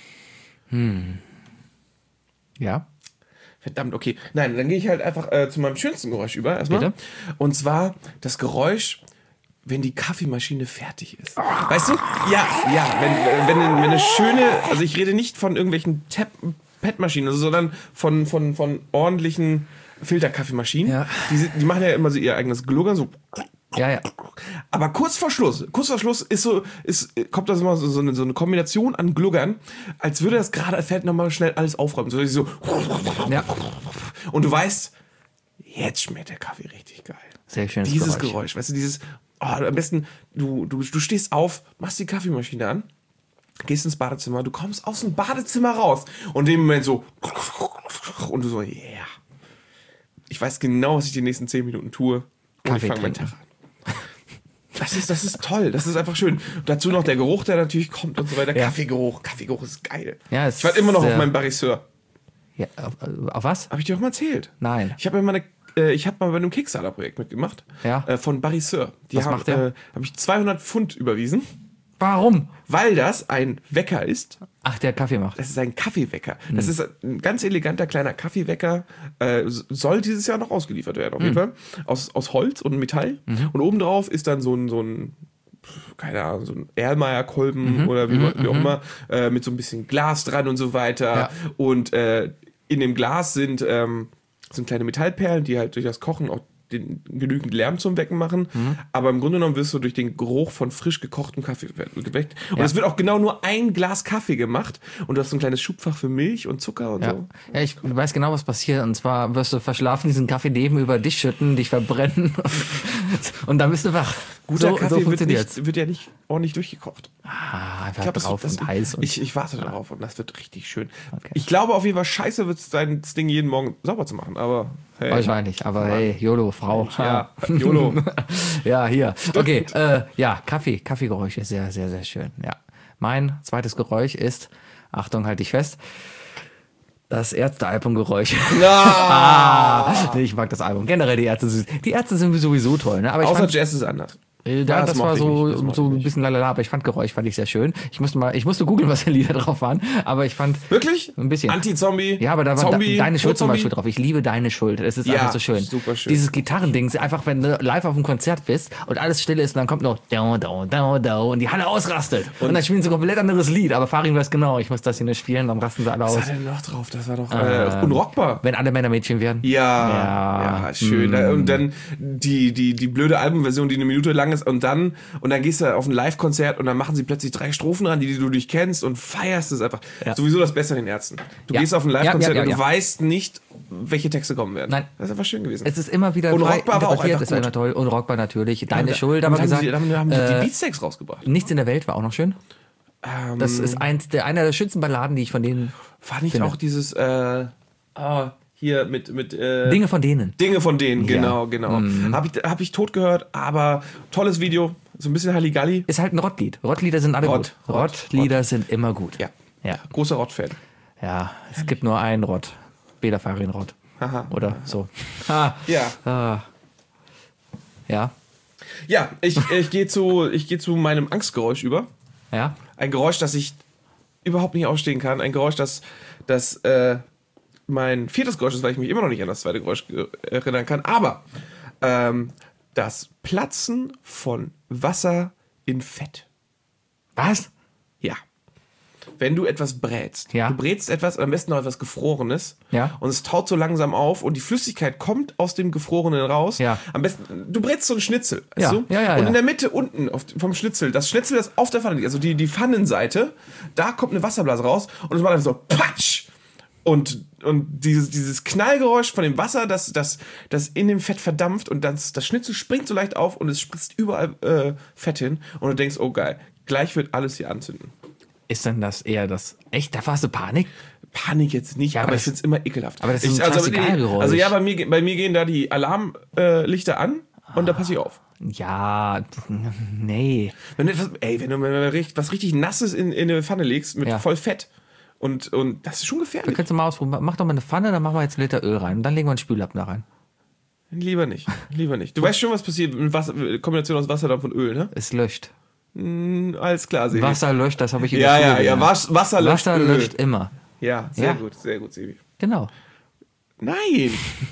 Ja. Verdammt, okay. Nein, dann gehe ich halt einfach zu meinem schönsten Geräusch über. Erstmal. Bitte? Und zwar das Geräusch, wenn die Kaffeemaschine fertig ist. Weißt du? Ja, wenn eine schöne, also ich rede nicht von irgendwelchen Pet-Maschinen, sondern von ordentlichen Filterkaffeemaschinen. Ja. Die machen ja immer so ihr eigenes Gluggern, so. Ja. Aber kurz vor Schluss kommt das immer so eine Kombination an Gluggern, als würde das gerade fertig nochmal schnell alles aufräumen. So. Ja. Und du weißt, jetzt schmeckt der Kaffee richtig geil. Sehr schönes Dieses Geräusch, weißt du, am besten, du stehst auf, machst die Kaffeemaschine an, gehst ins Badezimmer, du kommst aus dem Badezimmer raus und in dem Moment so, und du so, yeah. Ich weiß genau, was ich die nächsten 10 Minuten tue und Kaffee ich fange meinen trinken. Tag an. Das ist toll, das ist einfach schön. Dazu noch der Geruch, der natürlich kommt und so weiter. Ja. Kaffeegeruch ist geil. Ja, Ich warte immer noch auf meinen Barisseur. Ja, auf was? Habe ich dir auch mal erzählt? Nein. Ich habe mal bei einem Kickstarter-Projekt mitgemacht. Ja. Von Barisseur. Was macht der? Habe ich 200 Pfund überwiesen, Warum? weil das ein Wecker ist. Ach, der Kaffee macht. Das ist ein Kaffeewecker. Das ist ein ganz eleganter kleiner Kaffeewecker. Soll dieses Jahr noch ausgeliefert werden, auf jeden Fall. Aus Holz und Metall. Und obendrauf ist dann so ein keine Ahnung, so ein Erlmeyer-Kolben oder wie auch immer, mit so ein bisschen Glas dran und so weiter. Ja. Und in dem Glas sind kleine Metallperlen, die halt durch das Kochen auch genügend Lärm zum Wecken machen. Aber im Grunde genommen wirst du durch den Geruch von frisch gekochtem Kaffee geweckt. Und es wird auch genau nur ein Glas Kaffee gemacht. Und du hast so ein kleines Schubfach für Milch und Zucker und so. Ja, ich weiß genau, was passiert. Und zwar wirst du verschlafen, diesen Kaffee neben über dich schütten, dich verbrennen. Und dann bist du wach. Guter Kaffee funktioniert's. wird ja nicht ordentlich durchgekocht. Einfach drauf und heiß. Und Ich warte darauf und das wird richtig schön. Okay. Ich glaube auf jeden Fall, scheiße wird es sein, das Ding jeden Morgen sauber zu machen. Aber hey. Wahrscheinlich, aber hey, YOLO, Frau. Ja, YOLO. Ja, hier. Okay, Kaffeegeräusche, sehr, sehr, sehr schön. Ja. Mein zweites Geräusch ist, Achtung, halt dich fest, das Ärzte-Album-Geräusch. Nee, ich mag das Album. Generell die Ärzte sind sowieso toll. Ne? Aber Außer Jazz ist anders. Das war so ein bisschen lalala, aber ich fand Geräusch fand ich sehr schön. Ich musste googeln, was für Lieder drauf waren, aber ich fand wirklich ein bisschen Anti-Zombie. Ja, aber da war Deine Schuld zum Beispiel drauf. Ich liebe Deine Schuld. Es ist einfach so schön. Super schön. Dieses Gitarrending, einfach wenn du live auf einem Konzert bist und alles still ist und dann kommt noch und die Halle ausrastet und dann spielen sie ein komplett anderes Lied. Aber Farin weiß genau, ich muss das hier nur spielen, dann rasten sie alle aus. Was war denn noch drauf? Das war doch unrockbar. Wenn alle Männer Mädchen werden. Ja, schön. Und dann die blöde Albumversion, die 1 Minute lang ist und dann gehst du auf ein Live-Konzert und dann machen sie plötzlich 3 Strophen ran, die du nicht kennst und feierst es einfach. Ja. Sowieso das Beste an den Ärzten. Du gehst auf ein Live-Konzert und du weißt nicht, welche Texte kommen werden. Nein. Das ist einfach schön gewesen. Es ist immer wieder unrockbar war auch einfach das war immer toll. Unrockbar natürlich. Deine Schuld, haben wir gesagt. Haben die Beatsteaks rausgebracht. Nichts in der Welt war auch noch schön. Das ist einer der schönsten Balladen, die ich von denen war nicht finde. auch dieses hier mit Dinge von denen. Dinge von denen, genau. Hab ich tot gehört, aber tolles Video, so ein bisschen Halligalli. Ist halt ein Rottlied. Rottlieder sind alle gut. Rottlieder sind immer gut. Ja. Ja. Großer Rott-Fan. Ja, es gibt nur einen Rott. Bela Farin Rott. Haha. Oder so. Ja. Ja. Ja, ich gehe zu meinem Angstgeräusch über. Ja. Ein Geräusch, das ich überhaupt nicht ausstehen kann. Ein Geräusch, das mein viertes Geräusch ist, weil ich mich immer noch nicht an das zweite Geräusch erinnern kann. Aber das Platzen von Wasser in Fett. Was? Ja. Wenn du etwas brätst. Ja. Du brätst etwas, am besten noch etwas Gefrorenes. Ja. Und es taut so langsam auf und die Flüssigkeit kommt aus dem Gefrorenen raus. Ja. Am besten, du brätst so einen Schnitzel. Ja. Weißt du? Ja. Und in der Mitte unten vom Schnitzel, das Schnitzel, das auf der Pfanne liegt, also die Pfannenseite, da kommt eine Wasserblase raus und es macht einfach so Patsch. Und dieses Knallgeräusch von dem Wasser, das in dem Fett verdampft und das Schnitzel springt so leicht auf und es spritzt überall Fett hin und du denkst, oh geil, gleich wird alles hier anzünden. Ist denn das eher das... Echt? Da hast du Panik? Panik jetzt nicht, Ja, aber ich finde es immer ekelhaft. Aber das ist ein Scheißegal-Geräusch. Also ja, bei mir gehen da die Alarmlichter an und da passe ich auf. Ja, nee. Wenn du was richtig Nasses in eine Pfanne legst mit voll Fett und das ist schon Da gefährlich. kannst du mal ausprobieren. Mach doch mal eine Pfanne, dann machen wir jetzt 1 Liter Öl rein und dann legen wir einen Spüllappen da rein. Lieber nicht. Du weißt schon, was passiert mit Kombination aus Wasserdampf und Öl, ne? Es löscht. Alles klar, Sebi. Wasser löscht, das habe ich in der Ja, Schule ja, gelernt. Wasser löscht Wasser Öl. löscht immer. Ja, sehr gut, Sebi. Genau. Nein!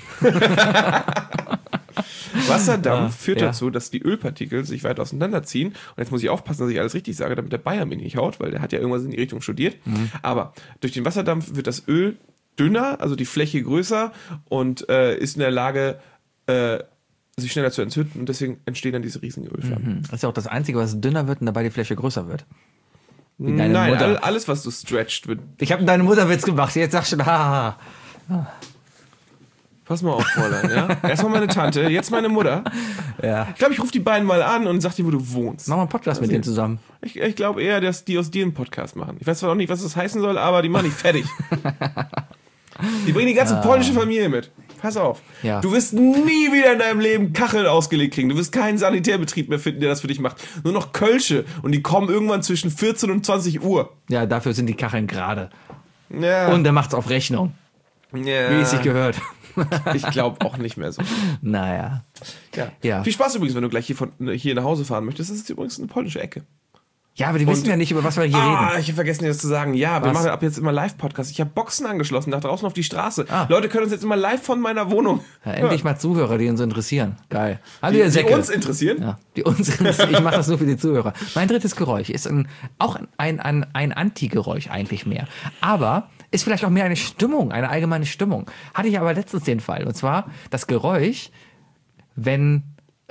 Wasserdampf führt dazu, dass die Ölpartikel sich weit auseinanderziehen. Und jetzt muss ich aufpassen, dass ich alles richtig sage, damit der Bayer mir nicht haut, weil der hat ja irgendwas in die Richtung studiert. Aber durch den Wasserdampf wird das Öl dünner, also die Fläche größer und ist in der Lage, sich schneller zu entzünden. Und deswegen entstehen dann diese riesigen Ölflammen. Das ist ja auch das Einzige, was dünner wird und dabei die Fläche größer wird. Wie deine Nein, Mutter. alles, was du stretcht, wird. Ich habe deine Mutterwitz gemacht, jetzt sagst du schon, haha. Pass mal auf, Fräulein, ja? Erstmal meine Tante, jetzt meine Mutter. Ja. Ich glaube, ich rufe die beiden mal an und sag dir, wo du wohnst. Mach mal einen Podcast mit denen zusammen. Ich glaube eher, dass die aus dir einen Podcast machen. Ich weiß zwar noch nicht, was das heißen soll, aber die machen dich fertig. Die bringen die ganze polnische Familie mit. Pass auf. Ja. Du wirst nie wieder in deinem Leben Kacheln ausgelegt kriegen. Du wirst keinen Sanitärbetrieb mehr finden, der das für dich macht. Nur noch Kölsche. Und die kommen irgendwann zwischen 14 und 20 Uhr. Ja, dafür sind die Kacheln gerade. Ja. Und der macht's auf Rechnung. Ja. Wie es sich gehört. Ich glaube auch nicht mehr so. Naja. Ja. Viel Spaß übrigens, wenn du gleich hier nach Hause fahren möchtest. Das ist übrigens eine polnische Ecke. Ja, aber die wissen ja nicht, über was wir hier reden. Ich habe vergessen, dir das zu sagen. Ja, wir Was? machen ab jetzt immer Live-Podcasts. Ich habe Boxen angeschlossen, nach draußen auf die Straße. Leute können uns jetzt immer live von meiner Wohnung Ja, endlich mal Zuhörer, die uns interessieren. Geil. Hallo, die, ihr die Säcke. uns interessieren. Ja, die uns interessieren. Ich mache das nur für die Zuhörer. Mein drittes Geräusch ist auch ein Anti-Geräusch eigentlich mehr. Aber ist vielleicht auch mehr eine Stimmung, eine allgemeine Stimmung. Hatte ich aber letztens den Fall. Und zwar das Geräusch, wenn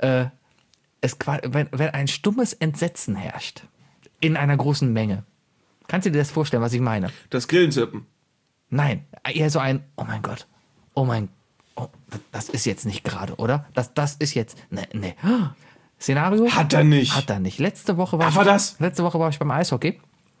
wenn ein stummes Entsetzen herrscht in einer großen Menge. Kannst du dir das vorstellen, was ich meine? Das Grillenzirpen. Nein, eher so ein, oh mein Gott, oh, das ist jetzt nicht gerade, oder? Das ist jetzt, nee. Szenario? Hat er nicht. Hat er nicht. Letzte Woche war ich beim Eishockey.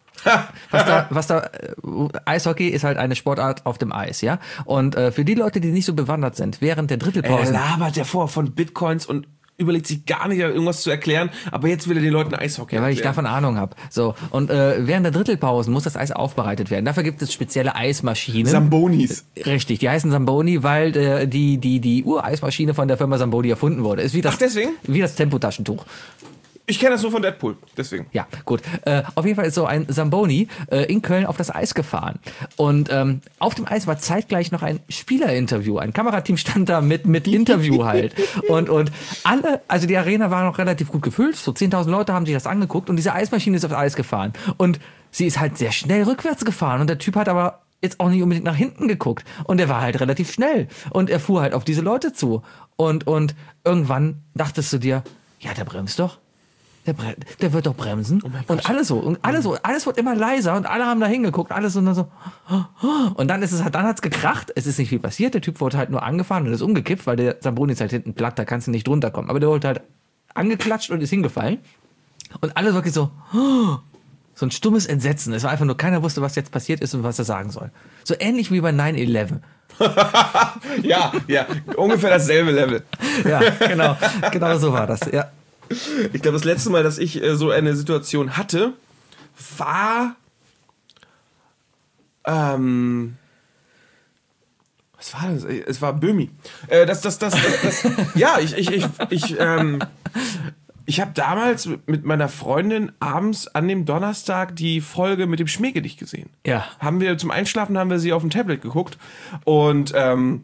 Eishockey ist halt eine Sportart auf dem Eis, ja? Und für die Leute, die nicht so bewandert sind, während der Drittelpause... labert der vor von Bitcoins und überlegt sich gar nicht, irgendwas zu erklären, aber jetzt will er den Leuten Eishockey erklären. Weil ich erklären. davon Ahnung habe. So, und während der Drittelpausen muss das Eis aufbereitet werden. Dafür gibt es spezielle Eismaschinen. Zambonis. Richtig, die heißen Zamboni, weil die Ureismaschine von der Firma Zamboni erfunden wurde. Ist wie das, deswegen? Wie das Tempotaschentuch. Ich kenne das nur von Deadpool, deswegen. Ja, gut. Auf jeden Fall ist so ein Zamboni in Köln auf das Eis gefahren. Und auf dem Eis war zeitgleich noch ein Spielerinterview. Ein Kamerateam stand da mit Interview halt. Und alle, also die Arena war noch relativ gut gefüllt. So 10.000 Leute haben sich das angeguckt. Und diese Eismaschine ist aufs Eis gefahren. Und sie ist halt sehr schnell rückwärts gefahren. Und der Typ hat aber jetzt auch nicht unbedingt nach hinten geguckt. Und er war halt relativ schnell. Und er fuhr halt auf diese Leute zu. Und irgendwann dachtest du dir, ja, der bremst doch. Der wird doch bremsen. Und alles wird immer leiser und alle haben da hingeguckt, alles und dann so. Und dann hat's gekracht, es ist nicht viel passiert, der Typ wurde halt nur angefahren und ist umgekippt, weil der Zamboni ist halt hinten platt, da kannst du nicht drunter kommen. Aber der wurde halt angeklatscht und ist hingefallen. Und alle wirklich so ein stummes Entsetzen. Es war einfach nur, keiner wusste, was jetzt passiert ist und was er sagen soll. So ähnlich wie bei 9/11. ja, ungefähr dasselbe Level. Ja, genau so war das, ja. Ich glaube, das letzte Mal, dass ich so eine Situation hatte, war was war das? Es war Böhmi. Ja, ich habe damals mit meiner Freundin abends an dem Donnerstag die Folge mit dem Schmähgedicht gesehen. Ja. Zum Einschlafen haben wir sie auf dem Tablet geguckt und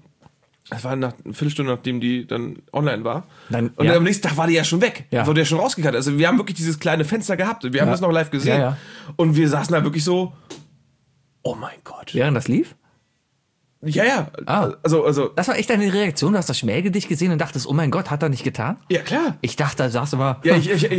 das war eine Viertelstunde, nachdem die dann online war. Am nächsten Tag war die ja schon weg. Ja. Wurde ja schon rausgekannt. Also wir haben wirklich dieses kleine Fenster gehabt. Wir haben das noch live gesehen. Ja. Und wir saßen da wirklich so, oh mein Gott. Während das lief? Ja. Ah. Also. Das war echt deine Reaktion? Du hast das Schmähgedicht gesehen und dachtest, oh mein Gott, hat er nicht getan? Ja, klar. Ich dachte, da sagst du mal. Ja,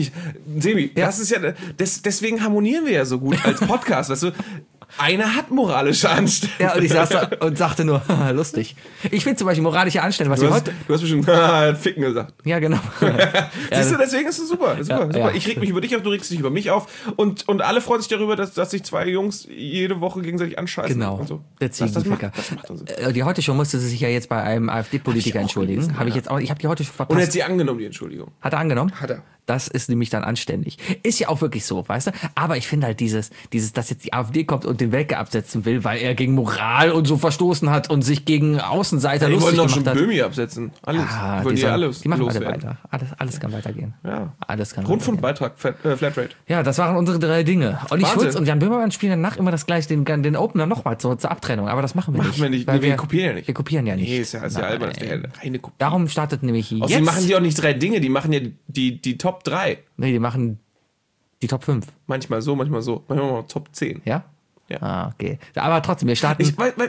Sebi, das ist ja, deswegen harmonieren wir ja so gut als Podcast, weißt du? Einer hat moralische Anstellung. Ja, und ich saß da und sagte nur, lustig. Ich finde zum Beispiel moralische Anstellung, was Du wir hast heute... bestimmt Ficken gesagt. Ja, genau. Siehst du, deswegen ist es super. Ja. Ich reg mich über dich auf, du regst dich über mich auf. Und alle freuen sich darüber, dass sich zwei Jungs jede Woche gegenseitig anscheißen. Genau. Und so. Der Das macht so. Die Heute Show musste sie sich ja jetzt bei einem AfD-Politiker entschuldigen. Ich habe die Heute Show verpasst. Und er hat sie angenommen, die Entschuldigung. Hat er angenommen? Hat er. Das ist nämlich dann anständig. Ist ja auch wirklich so, weißt du? Aber ich finde halt dieses, dass jetzt die AfD kommt und den Welke absetzen will, weil er gegen Moral und so verstoßen hat und sich gegen Außenseiter Die wollen lustig doch gemacht schon hat. Böhmi absetzen. Alles. Ja, Die machen alle loswerden. weiter. Alles kann weitergehen. Ja. Alles kann weitergehen. Rundfunkbeitrag, Flatrate. Ja, das waren unsere 3 Dinge. Olli Wahnsinn. Schulz und Jan Böhmermann spielen danach immer das gleiche, den Opener nochmal zur Abtrennung. Aber das machen wir nicht. Weil weil wir kopieren ja nicht. Wir kopieren ja nicht. Nee, ist ja albern. Das ist ja eine reine Kopie. Darum startet nämlich jetzt... Außerdem machen die auch nicht 3 Dinge, die machen ja die Top 3. Nee, die machen die Top 5. Manchmal so. Manchmal auch Top 10. Ja? Ja. Ah, okay. Aber trotzdem, wir starten...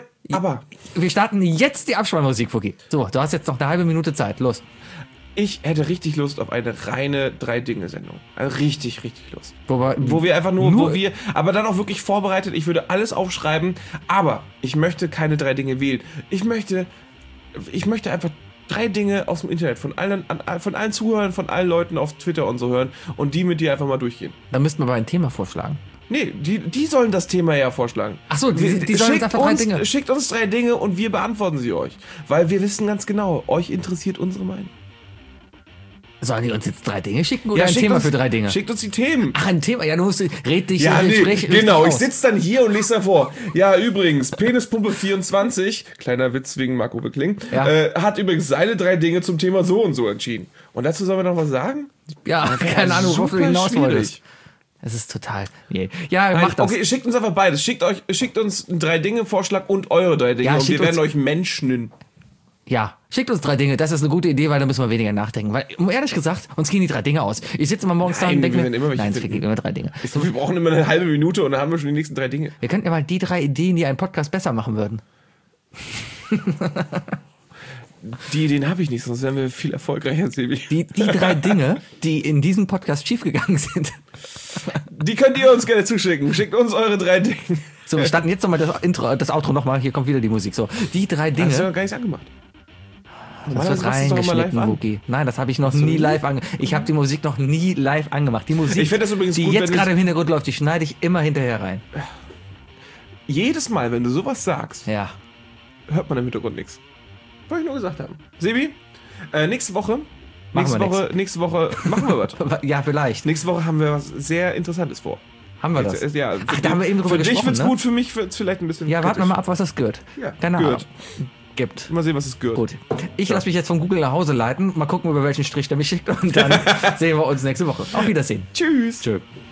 Wir starten jetzt die Abspannmusik, Fuki. So, du hast jetzt noch eine halbe Minute Zeit. Los. Ich hätte richtig Lust auf eine reine 3-Dinge-Sendung. Also richtig Lust. Wo wir einfach aber dann auch wirklich vorbereitet, ich würde alles aufschreiben, aber ich möchte keine 3 Dinge wählen. Ich möchte einfach 3 Dinge aus dem Internet von allen Zuhörern, von allen Leuten auf Twitter und so hören und die mit dir einfach mal durchgehen. Dann müssten wir aber ein Thema vorschlagen. Nee, die sollen das Thema ja vorschlagen. Ach so, die sollen uns einfach 3 Dinge. Schickt uns 3 Dinge und wir beantworten sie euch. Weil wir wissen ganz genau, euch interessiert unsere Meinung. Sollen die uns jetzt 3 Dinge schicken oder ein Thema für 3 Dinge? Schickt uns die Themen. Ach, ein Thema. Ja, du musst, red dich. Genau, ich sitze dann hier und lese davor. Ja, übrigens, Penispumpe 24, kleiner Witz wegen Marco Wickling, hat übrigens seine 3 Dinge zum Thema so und so entschieden. Und dazu sollen wir noch was sagen? Ja, keine Ahnung, worauf du hinaus wolltest. Es ist total... Nee. Ja, macht das. Okay, schickt uns einfach beides. Schickt uns einen 3-Dinge-Vorschlag und eure 3 Dinge. Ja, und wir werden euch Menschen. Ja, schickt uns 3 Dinge. Das ist eine gute Idee, weil da müssen wir weniger nachdenken. Weil, ehrlich gesagt, uns gehen die 3 Dinge aus. Ich sitze immer morgens da und denke mir, nein, es gehen immer 3 Dinge. Wir brauchen immer eine halbe Minute und dann haben wir schon die nächsten 3 Dinge. Wir könnten ja mal die 3 Ideen, die einen Podcast besser machen würden. Die Ideen habe ich nicht, sonst wären wir viel erfolgreicher, Sebi. Die 3 Dinge, die in diesem Podcast schiefgegangen sind. Die könnt ihr uns gerne zuschicken. Schickt uns eure 3 Dinge. So, wir starten jetzt nochmal das Outro nochmal. Hier kommt wieder die Musik. So, die 3 Dinge. Hast du ja gar nicht angemacht. Das wird reingeschnitten, Wookie. Nein, das habe ich noch nie live angemacht. Ich habe die Musik noch nie live angemacht. Die Musik, ich find das übrigens die gut, jetzt gerade im Hintergrund läuft, die schneide ich immer hinterher rein. Jedes Mal, wenn du sowas sagst, Ja. hört man im Hintergrund nichts. Wollte ich nur gesagt haben. Sebi, nächste Woche machen wir was. Ja, vielleicht. Nächste Woche haben wir was sehr Interessantes vor. Haben wir das? Ja, Ach, da haben wir eben drüber gesprochen, Für dich wird's ne? gut, für mich wird's vielleicht ein bisschen Ja, warten wir kritisch. mal ab, was das gehört. Ja, Keine gehört. Ahnung. Gibt. Mal sehen, was es gehört. Gut. Ich lasse mich jetzt von Google nach Hause leiten. Mal gucken, über welchen Strich der mich schickt. Und dann sehen wir uns nächste Woche. Auf Wiedersehen. Tschüss. Tschö.